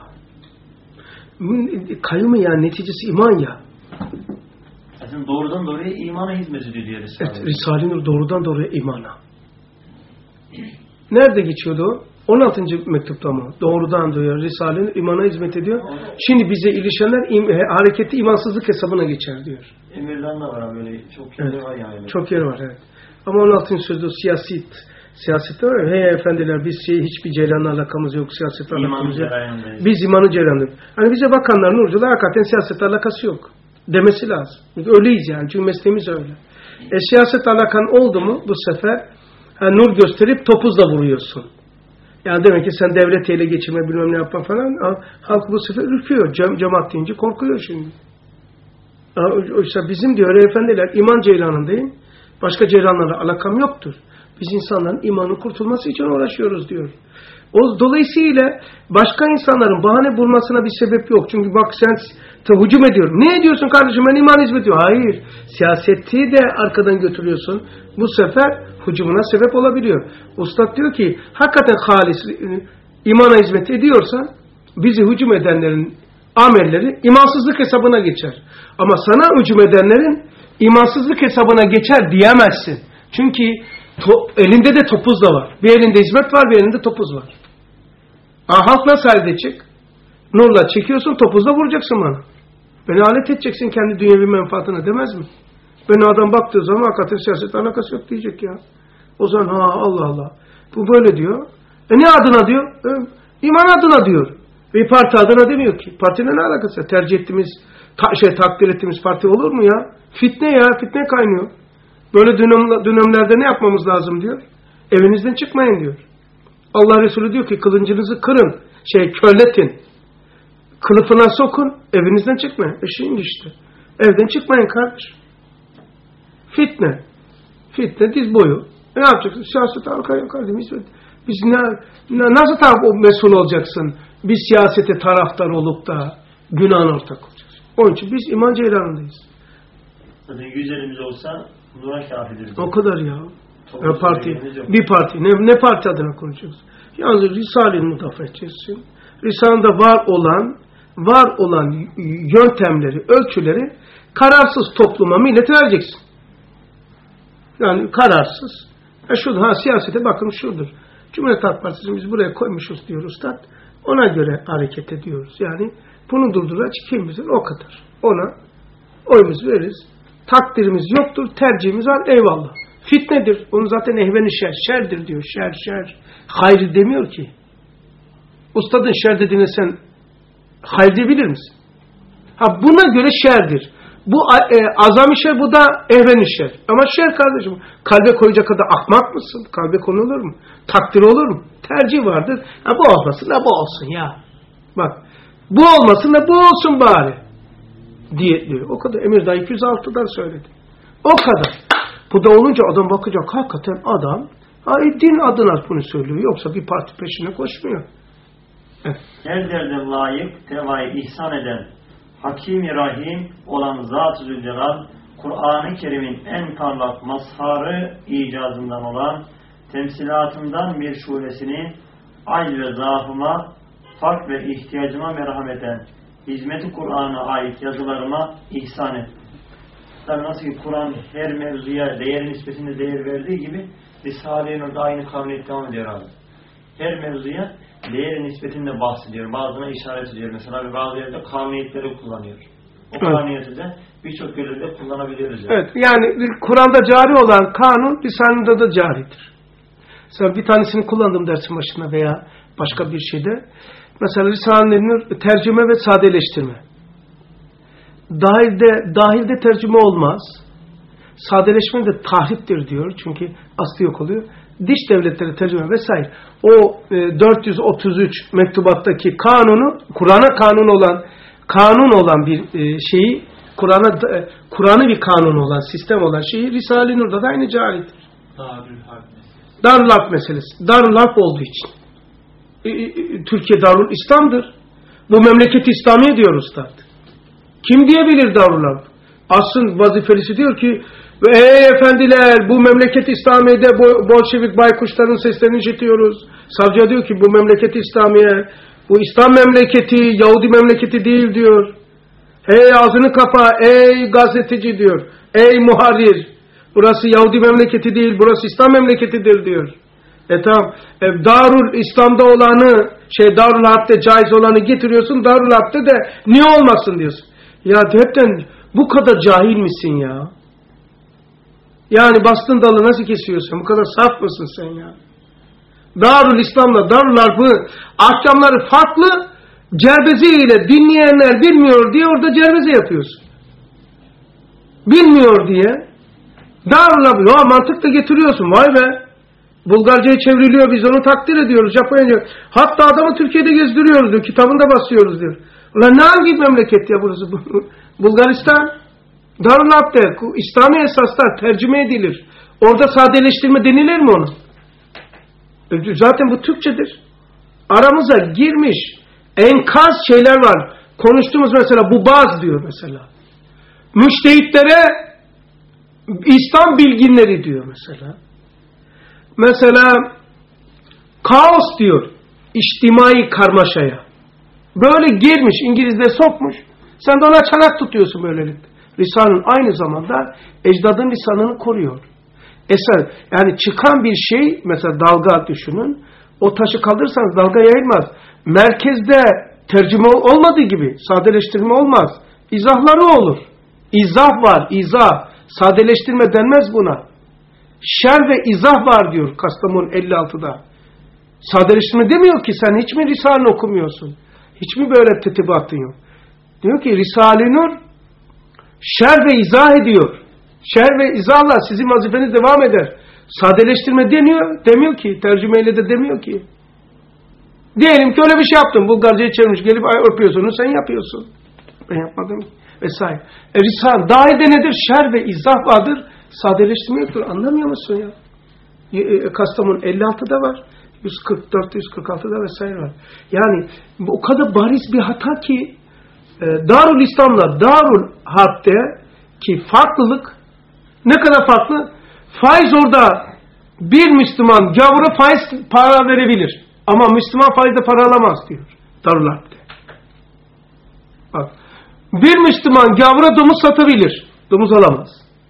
Kayyum ya neticesi iman ya. Zaten doğrudan doğruya imana hizmet ediyor diye Risale. Evet, Risale-i Nur doğrudan doğruya imana. Nerede geçiyordu o? 16. mektupta mı? Doğrudan doğruya Risale-i Nur imana hizmet ediyor. Şimdi bize ilişenler hareketi imansızlık hesabına geçer diyor. Emirden de var böyle çok yeri var yani. Çok yeri var evet. Ama 16. sözde siyasette var ya, hey efendiler biz hiçbir cereyanla alakamız yok, siyasetle alakamız yok. Biz imanın cereyanıyız. Hani bize bakanların nurcular hakikaten siyasetle alakası yok demesi lazım. Öyleyiz yani çünkü mesleğimiz öyle. Siyasetle alakan oldu mu bu sefer nur gösterip topuzla vuruyorsun. Yani demek ki sen devlet ele geçirme bilmem ne yapma falan. Halk bu sefer ürküyor. Cemaat deyince korkuyor şimdi. Oysa bizim diyor efendiler iman ceylanındayım. Başka ceylanlarla alakam yoktur. Biz insanların imanın kurtulması için uğraşıyoruz diyor. Dolayısıyla başka insanların bahane bulmasına bir sebep yok. Çünkü bak sen hücum ediyor. Ne ediyorsun kardeşim ben iman hizmet ediyorum. Hayır. Siyaseti de arkadan götürüyorsun. Bu sefer hücumuna sebep olabiliyor. Ustad diyor ki hakikaten halis imana hizmet ediyorsa bizi hücum edenlerin amelleri imansızlık hesabına geçer. Ama sana hücum edenlerin imansızlık hesabına geçer diyemezsin. Çünkü elinde de topuz da var. Bir elinde hizmet var, bir elinde topuz var. Halk nasıl halde edecek? Nurla çekiyorsun, topuzla vuracaksın bana. Beni alet edeceksin kendi dünyevi menfaatine demez mi? Beni adam baktığı zaman hakikaten siyasetle alakası yok diyecek ya. O zaman Allah Allah. Bu böyle diyor. Ne adına diyor? İman adına diyor. Ve parti adına demiyor ki. Partine ne alakası? Tercih ettiğimiz, takdir ettiğimiz parti olur mu ya? Fitne ya, fitne kaynıyor. Böyle dönemlerde ne yapmamız lazım diyor. Evinizden çıkmayın diyor. Allah Resulü diyor ki kılıncınızı kırın, körletin. Kılıfına sokun, evinizden çıkmayın. Şimdi işte. Evden çıkmayın kardeş. Fitne. Fitne diz boyu. Ne yapacaksın? Siyaset arkaya kardeşim. Biz nasıl o mesul olacaksın? biz siyasete taraftar olup da günahın ortak olacağız. Onun için biz iman ceylanındayız. Zaten 100 elimiz olsa nura kafidir. O kadar ya. Bir parti. Ne parti adına konuşuyoruz? Yalnız Risale-i Nur mudafa edeceksin. Risale'de var olan yöntemleri, ölçüleri kararsız topluma, millete vereceksin. Yani kararsız. Siyasete bakın şudur. Cumhuriyet Halk Partisi'ni biz buraya koymuşuz diyor Üstad. Ona göre hareket ediyoruz. Yani bunu durduracak kimimizin o kadar. Ona oyumuzu veririz. Takdirimiz yoktur, tercihimiz var, eyvallah. Fitnedir. Onun zaten ehveni şerdir diyor. Şer. Hayır demiyor ki. Ustadın şer dediğine sen hayır diyebilir misin? Buna göre şerdir. Bu azami şer, bu da ehveni şer. Ama şer kardeşim, kalbe koyacak kadar ahmak mısın? Kalbe konulur mu? Takdir olur mu? Tercih vardır. Bu olmasın da bu olsun ya. Bak, bu olmasın da bu olsun bari. Diyor. O kadar. Emirdağ 206'dan söyledi. O kadar. Bu da olunca adam bakacak, hakikaten adam din adına bunu söylüyor. Yoksa bir parti peşine koşmuyor. Evet. Her derde layık, tevayı ihsan eden, Hakim-i Rahim olan Zat-ı Zülcelal, Kur'an-ı Kerim'in en parlak mazharı icazından olan temsilatından bir şulesini acz ve zaafıma, fark ve ihtiyacıma merhameten, hizmeti Kur'an'a ait yazılarıma ihsan et. Tabi nasıl ki Kur'an her mevzuya değer nispetinde değer verdiği gibi Risale-i Nur'da aynı kavmiyet devam ediyor abi. Her mevzuya değer nispetinde bahsediyor. Bazılarına işaret ediyor. Mesela bazı yerde kavmiyetleri kullanıyor. O kavmiyeti de birçok yerde kullanabiliyoruz. Yani. Evet. Yani Kur'an'da cari olan kanun Risale'de de caridir. Mesela bir tanesini kullandım dersin başında veya başka bir şeyde. Mesela Risale-i Nur tercüme ve sadeleştirme. Dahilde tercüme olmaz. Sadeleşme de tahriptir diyor. Çünkü aslı yok oluyor. Dış devletleri tercüme vesaire. O 433 mektubattaki kanunu, Kur'an'a kanun olan bir şeyi, Kur'an'ı bir kanun olan, sistem olan şeyi Risale-i Nur'da da aynı caridir. Darül Harp meselesi. Darül Harp olduğu için. Türkiye Darül İslam'dır. Bu memleket İslamiye diyor Üstad. Kim diyebilir Darül Harp? Asrın vazifelisi diyor ki ey efendiler, bu memleket İslamiye'de Bolşevik baykuşların seslerini işitiyoruz. Savcı diyor ki bu memleket İslamiye, bu İslam memleketi, Yahudi memleketi değil diyor. Hey ağzını kapa, ey gazeteci diyor. Ey muharrir, burası Yahudi memleketi değil, burası İslam memleketidir diyor. Tamam. Darül İslam'da olanı, Darül Harp'te caiz olanı getiriyorsun, Darül Harp'te de niye olmasın diyorsun. Ya hepten bu kadar cahil misin ya? Yani bastın dalı nasıl kesiyorsun? Bu kadar saf mısın sen ya? Darül İslam'la Darül Harp'ın ahkamları farklı. Cerbezi ile dinleyenler bilmiyor diye orada cerbezi yapıyorsun. Bilmiyor diye. Darül Harp, ya mantıkla getiriyorsun. Vay be. Bulgarca'ya çevriliyor. Biz onu takdir ediyoruz. Japonya. Hatta adamı Türkiye'de gezdiriyoruz diyor. Kitabında basıyoruz diyor. Ulan ne hangi memleket ya burası? Bulgaristan. Darül Harp'te İslami esaslar tercüme edilir. Orada sadeleştirme denilir mi ona? Zaten bu Türkçedir. Aramıza girmiş enkaz şeyler var. Konuştuğumuz mesela bu baz diyor mesela. Müştehitlere İslam bilginleri diyor mesela. Mesela kaos diyor içtimai karmaşaya. Böyle girmiş, İngiliz'de sokmuş. Sen de ona çanak tutuyorsun böylelikle. Risale'nin aynı zamanda ecdadın lisanını koruyor. Yani çıkan bir şey, mesela dalga düşünün. O taşı kaldırırsanız dalga yayılmaz. Merkezde tercüme olmadığı gibi sadeleştirme olmaz. İzahları olur. İzah var, izah. Sadeleştirme denmez buna. Şer ve izah var diyor Kastamonu 56'da. Sadeleştirme demiyor ki sen hiç mi Risale'ni okumuyorsun? Hiç mi böyle tetibatın yok? Diyor ki Risale-i Nur şer ve izah ediyor. Şer ve izahla sizin vazifeniz devam eder. Sadeleştirme demiyor ki. Tercümeyle de demiyor ki. Diyelim ki öyle bir şey yaptın. Bulgarca'ya çevirmiş. Gelip öpüyorsun. Sen yapıyorsun. Ben yapmadım. Vesaire. Risale dahilde nedir? Şer ve izah vardır. Sadeleştirme yoktur. Anlamıyor musun ya? Kastamonu 56'da var. 144-146'da vesaire var. Yani o kadar bariz bir hata ki Darul İslam'la Darul Harp'te ki farklılık ne kadar farklı? Faiz orada bir Müslüman gavura faiz para verebilir. Ama Müslüman faizde para alamaz diyor Darul Harp'te. Bak. Bir Müslüman gavura domuz satabilir. Domuz alamaz.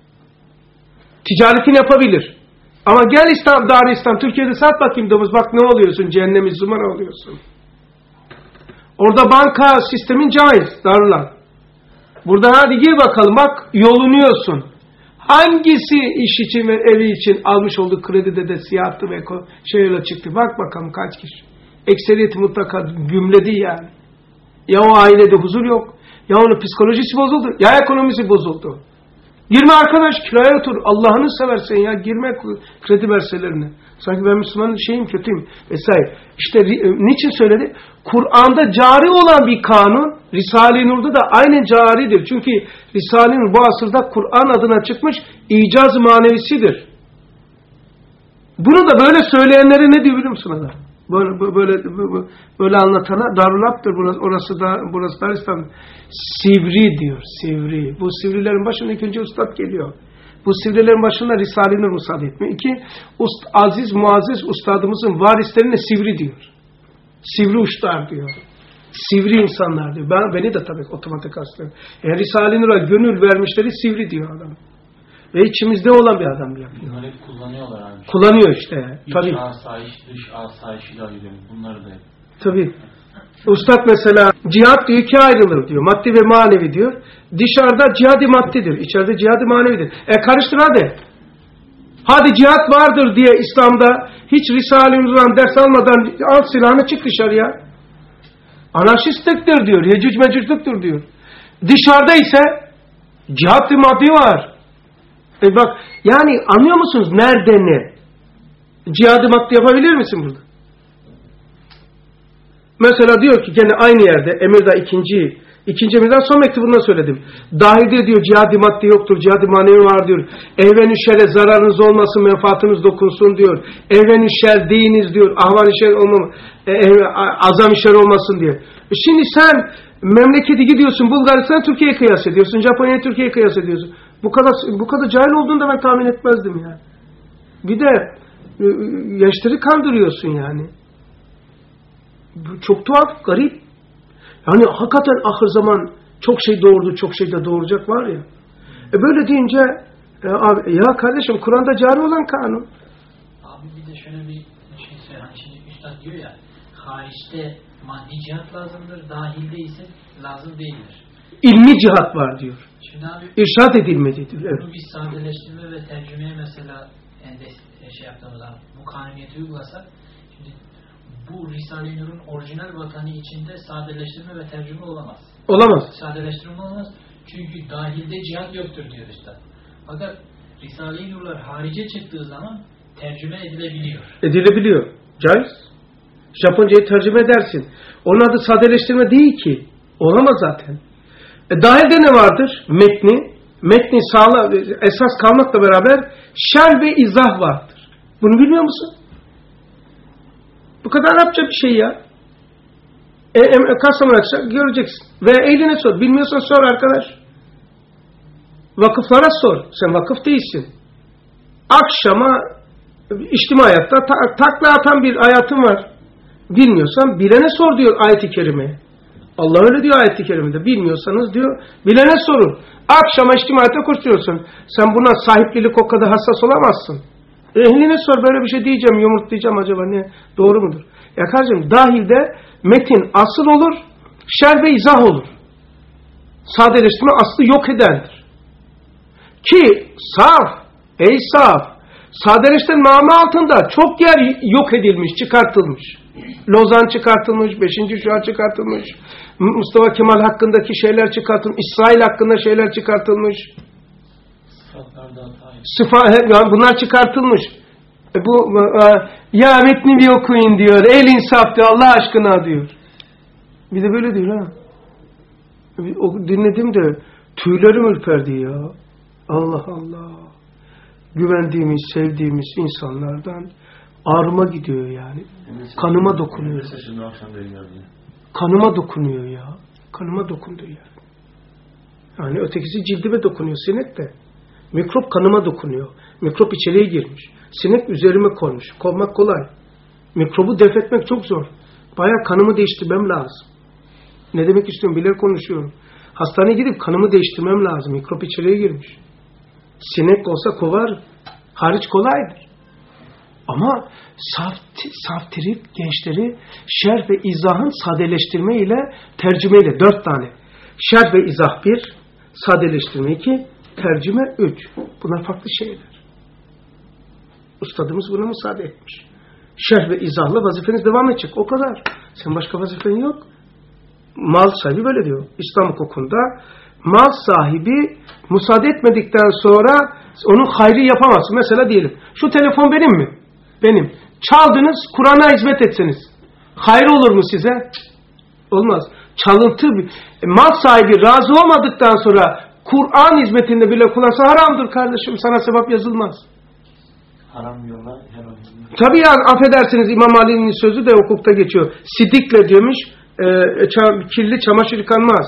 Ticaretini yapabilir. Ama gel Darul İslam Türkiye'de sat bakayım domuz. Bak ne oluyorsun? Cehennemi zumara oluyorsun. Orada banka sistemin caiz. Darul Harp. Burada hadi gir bakalım. Bak yolunuyorsun. Hangisi iş için ve evi için almış olduğu kredide de siyahtı ve şeyle çıktı. Bak bakalım kaç kişi. Ekseriyeti mutlaka gümledi yani. Ya o ailede huzur yok. Ya onun psikolojisi bozuldu. Ya ekonomisi bozuldu. Girme arkadaş kiraya otur. Allah'ını seversen ya girme kredi verselerine. Sanki ben Müslümanın şeyim kötüyüm vesaire. İşte niçin söyledi? Kur'an'da cari olan bir kanun Risale-i Nur'da da aynen caridir. Çünkü Risale-i Nur bu asırda Kur'an adına çıkmış icaz-ı manevisidir. Bunu da böyle söyleyenlere ne diyor biliyor musun adam? Böyle anlatana Darul Harp'tır burası Darul İslam. Sivri diyor, sivri. Bu sivrilerin başında ikinci ustad geliyor. Bu sivrilerin başında Risale-i Nur müsaade etmiyor. Aziz muazzez ustadımızın varislerine sivri diyor. Sivri uçlar diyor. Sivri insanlar diyor. Beni de tabii otomatik aslında. Eğer Risale-i Nur'a gönül vermişleri sivri diyor adam. Ve içimizde olan bir adam yapıyor. Bunları kullanıyorlar abi. Kullanıyor işte. Tabii. İç asayiş, dış asayişi de ayırıyor. Bunları da. Tabii. Ustad mesela cihat diyor ikiye ayrılır diyor. Maddi ve manevi diyor. Dışarıda cihad-i maddidir. İçeride cihad-i manevidir. Karıştır hadi. Hadi cihat vardır diye İslam'da hiç Risale-i Nur'dan ders almadan al silahını çık dışarıya. Anarşistliktir diyor. Yecüc mecüclüktür diyor. Dışarıda ise cihat-i maddi var. Bak yani anlıyor musunuz nerede ne? Cihad-ı maddi yapabilir misin burada? Mesela diyor ki gene aynı yerde Emirdağ ikinci emirden son mektubunda söyledim. Dahilde diyor cihad-ı maddi yoktur, cihad-ı manevi var diyor. Evven-i şerre zararınız olmasın, menfaatınız dokunsun diyor. Evven-i şer deyiniz diyor, ahvan-i şer azam-i şer olmasın diyor. Şimdi sen memleketi gidiyorsun Bulgaristan Türkiye'ye kıyas ediyorsun, Japonya'ya Türkiye'ye kıyas ediyorsun. Bu kadar cahil olduğunu da ben tahmin etmezdim yani. Bir de gençleri kandırıyorsun yani. Çok tuhaf, garip. Yani hakikaten ahir zaman çok şey doğurdu, çok şey de doğuracak var ya. Böyle deyince ya kardeşim Kur'an'da cari olan kanun. Abi bir de şöyle bir şey söyleyeyim. Şimdi Üstad diyor ya hariçte maddi cihat lazımdır, dahilde ise lazım değildir. İlmi cihat var diyor. Şimdi abi İrşad edilmelidir. Evet. Bunu biz sadeleştirme ve tercümeye mesela şey yaptığımız zaman bu kanuniyeti uygulasak şimdi bu Risale-i Nur'un orijinal vatanı içinde sadeleştirme ve tercüme olamaz. Olamaz. Sadeleştirme olamaz. Çünkü dahilde cihat yoktur diyor Üstad. Fakat Risale-i Nur'lar harice çıktığı zaman tercüme edilebiliyor. Edilebiliyor. Caiz. Japonca'yı tercüme edersin. Onun adı sadeleştirme değil ki. Olamaz zaten. Dahilde ne vardır? Metni esas kalmakla beraber şerh ve izah vardır. Bunu bilmiyor musun? Bu kadar Arapça bir şey ya. Kastamonu açacak göreceksin. Ve eline sor. Bilmiyorsan sor arkadaş. Vakıflara sor. Sen vakıf değilsin. Akşama içtimai hayatta takla atan bir hayatın var. Bilmiyorsan bilene sor diyor ayet-i kerimeye. Allah öyle diyor ayet-i kerimede. Bilmiyorsanız diyor bilene sorun. Akşama içtimaiyete koşturuyorsun. Sen buna sahiplilik o kadar hassas olamazsın. Ehline sor böyle bir şey diyeceğim, yumurtlayacağım acaba ne? Doğru mudur? Ya kardeşim dahilde metin asıl olur, şerh ve izah olur. Sadeleştirme aslı yok edendir. Ki saf, sadeleştirme namı altında çok yer yok edilmiş, çıkartılmış. Lozan çıkartılmış, 5. Şua çıkartılmış, Mustafa Kemal hakkındaki şeyler çıkartılmış, İsrail hakkında şeyler çıkartılmış. Bunlar çıkartılmış. Ya metni bir okuyun diyor, el insaf diyor, Allah aşkına diyor. Bir de böyle diyor ha. Dinledim de tüylerim ürperdi ya. Allah Allah. Güvendiğimiz, sevdiğimiz insanlardan Ağrıma gidiyor yani. Kanıma dokunuyor. Kanıma dokunuyor ya. Kanıma dokundu ya. Yani ötekisi cildime dokunuyor, sinek de. Mikrop kanıma dokunuyor. Mikrop içeriye girmiş. Sinek üzerime konmuş. Konmak kolay. Mikrobu def etmek çok zor. Bayağı kanımı değiştirmem lazım. Ne demek istiyorum? Bilir konuşuyorum. Hastaneye gidip kanımı değiştirmem lazım. Mikrop içeriye girmiş. Sinek olsa kovar. Hariç kolaydır. Ama saftirip gençleri şerh ve izahın sadeleştirme ile tercüme ile 4 tane. Şerh ve izah 1, sadeleştirme 2, tercüme 3. Bunlar farklı şeyler. Ustadımız buna müsaade etmiş. Şerh ve izahla vazifeniz devam edecek. O kadar. Sen başka vazifen yok. Mal sahibi böyle diyor. İslam hukukunda mal sahibi müsaade etmedikten sonra onun hayrı yapamazsın. Mesela diyelim. Şu telefon benim mi? Benim. Çaldınız, Kur'an'a hizmet etseniz. Hayır olur mu size? Olmaz. Çalıntı bir. Mal sahibi razı olmadıktan sonra Kur'an hizmetinde bile kullansa haramdır kardeşim. Sana sevap yazılmaz. Haram diyorlar. Tabii yani affedersiniz İmam Ali'nin sözü de hukukta geçiyor. Sidikle demiş kirli çamaşır yıkanmaz.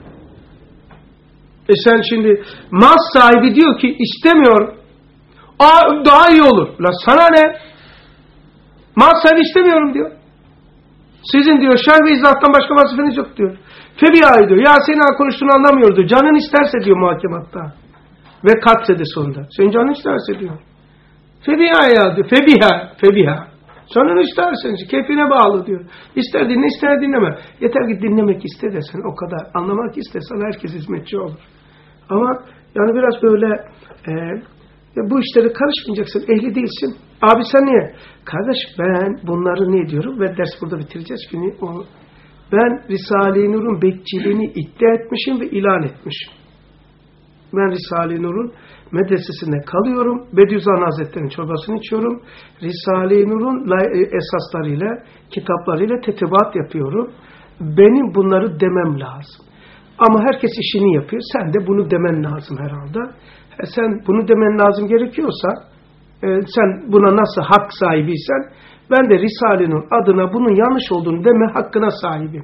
Sen şimdi mal sahibi diyor ki istemiyor. Daha iyi olur. La sana ne? Mal sahibi istemiyorum diyor. Sizin diyor şerh ve izahtan başka vazifeniz yok diyor. Febiha diyor. Ya senin konuştuğunu anlamıyordu. Canın isterse diyor muhakematta. Ve katledi sonunda. Senin canın isterse diyor. Febiha ya diyor. Febiha. Canın istersen keyfine bağlı diyor. İster dinle ister dinleme. Yeter ki dinlemek iste desen o kadar. Anlamak istesen herkes hizmetçi olur. Ama yani biraz böyle bu işlere karışmayacaksın. Ehli değilsin. Abi sen niye? Kardeş ben bunları ne diyorum ve ders burada bitireceğiz. Ben Risale-i Nur'un bekçiliğini iddia etmişim ve ilan etmişim. Ben Risale-i Nur'un medresesinde kalıyorum. Bediüzzaman Hazretleri'nin çorbasını içiyorum. Risale-i Nur'un esaslarıyla, kitaplarıyla tetebat yapıyorum. Benim bunları demem lazım. Ama herkes işini yapıyor. Sen de bunu demen lazım herhalde. Sen bunu demen lazım gerekiyorsa, sen buna nasıl hak sahibiysen, ben de Risale-i adına bunun yanlış olduğunu deme hakkına sahibim.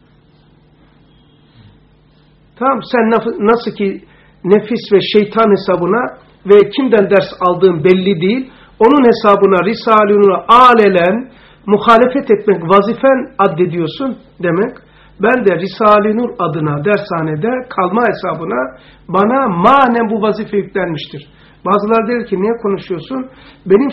Tamam, sen nasıl ki nefis ve şeytan hesabına ve kimden ders aldığın belli değil, onun hesabına Risale-i Nur'a alelen muhalefet etmek vazifen addediyorsun demek. Ben de Risale-i Nur adına dershanede kalma hesabına bana manen bu vazife yüklenmiştir. Bazıları der ki niye konuşuyorsun? Benim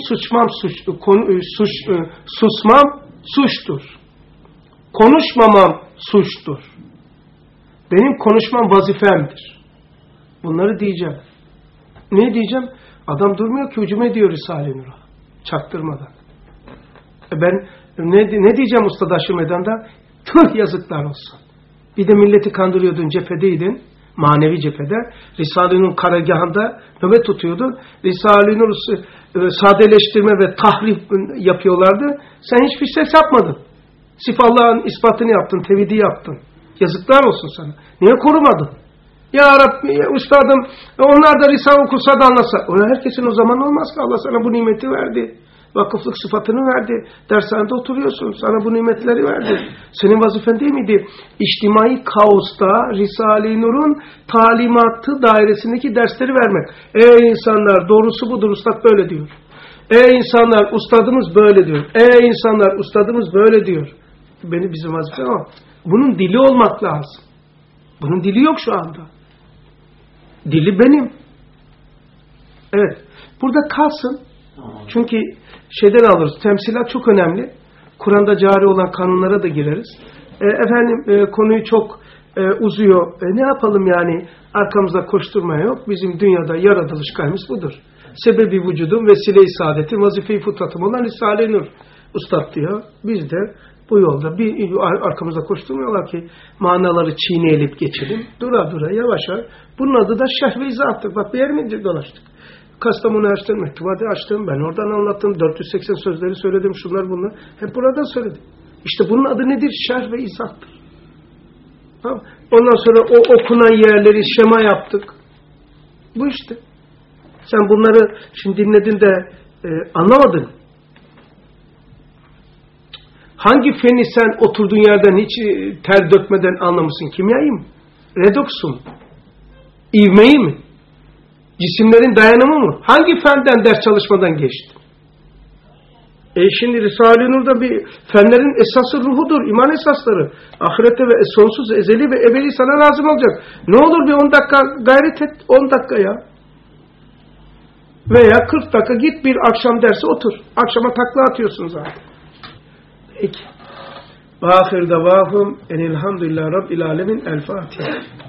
susmam suçtur. Konuşmamam suçtur. Benim konuşmam vazifemdir. Bunları diyeceğim. Ne diyeceğim? Adam durmuyor ki hücum ediyor Risale-i Nur'a. Çaktırmadan. Ben ne diyeceğim ustadaşı meydanda? Tüh yazıklar olsun. Bir de milleti kandırıyordun, cephedeydin. Manevi cephede. Risale-i Nur karargahında nöbet tutuyordun. Risale-i Nur sadeleştirme ve tahrif yapıyorlardı. Sen hiçbir ses yapmadın. Sif Allah'ın ispatını yaptın, tevhidi yaptın. Yazıklar olsun sana. Niye korumadın? Ya Rabbi, ya Üstadım, onlar da Risale okusa da anlasa. Herkesin o zaman olmaz ki. Allah sana bu nimeti verdi. Vakıflık sıfatını verdi. Dershanede oturuyorsun. Sana bu nimetleri verdi. Senin vazifen değil miydi? İçtimai kaosta Risale-i Nur'un talimatı dairesindeki dersleri vermek. Ey insanlar, doğrusu budur, ustad böyle diyor. Ey insanlar, ustadımız böyle diyor. Ey insanlar, ustadımız böyle diyor. Bizim vazifem o. Bunun dili olmak lazım. Bunun dili yok şu anda. Dili benim. Evet. Burada kalsın. Çünkü şeyden alırız. Temsilat çok önemli. Kur'an'da cari olan kanunlara da gireriz. Konuyu çok uzuyor. Ne yapalım yani? Arkamıza koşturmaya yok. Bizim dünyada yaratılış gayemiz budur. Sebebi vücudum, vesile-i saadetim, vazife-i fıtratım olan Risale-i Nur Ustad diyor. Biz de bu yolda arkamıza koşturmuyorlar ki manaları çiğneyelim geçelim. Dura dura yavaş yavaş. Bunun adı da şerh ve izahattır. Bak bir yer mi dolaştık? Kastamonu açtım, Mektubadi açtım, ben oradan anlattım, 480 sözleri söyledim, şunlar bunlar. Hep buradan söyledim. İşte bunun adı nedir? Şerh ve izahtır. Tamam. Ondan sonra o okunan yerleri şema yaptık. Bu işte. Sen bunları şimdi dinledin de anlamadın. Hangi feni sen oturduğun yerden hiç ter dökmeden anlamışsın? Kimyayı mı? Redoksu mu? İvmeyi mi? Cisimlerin dayanımı mı? Hangi fenden ders çalışmadan geçti? Şimdi Risale-i Nur'da bir fenlerin esası ruhudur, iman esasları. Ahirette ve sonsuz, ezeli ve ebedi sana lazım olacak. Ne olur bir 10 dakika gayret et, 10 dakika ya. Veya 40 dakika git bir akşam dersi otur. Akşama takla atıyorsun zaten. Peki. Ve ahir davahum enilhamdülillah Rabbil alemin. El Fatiha.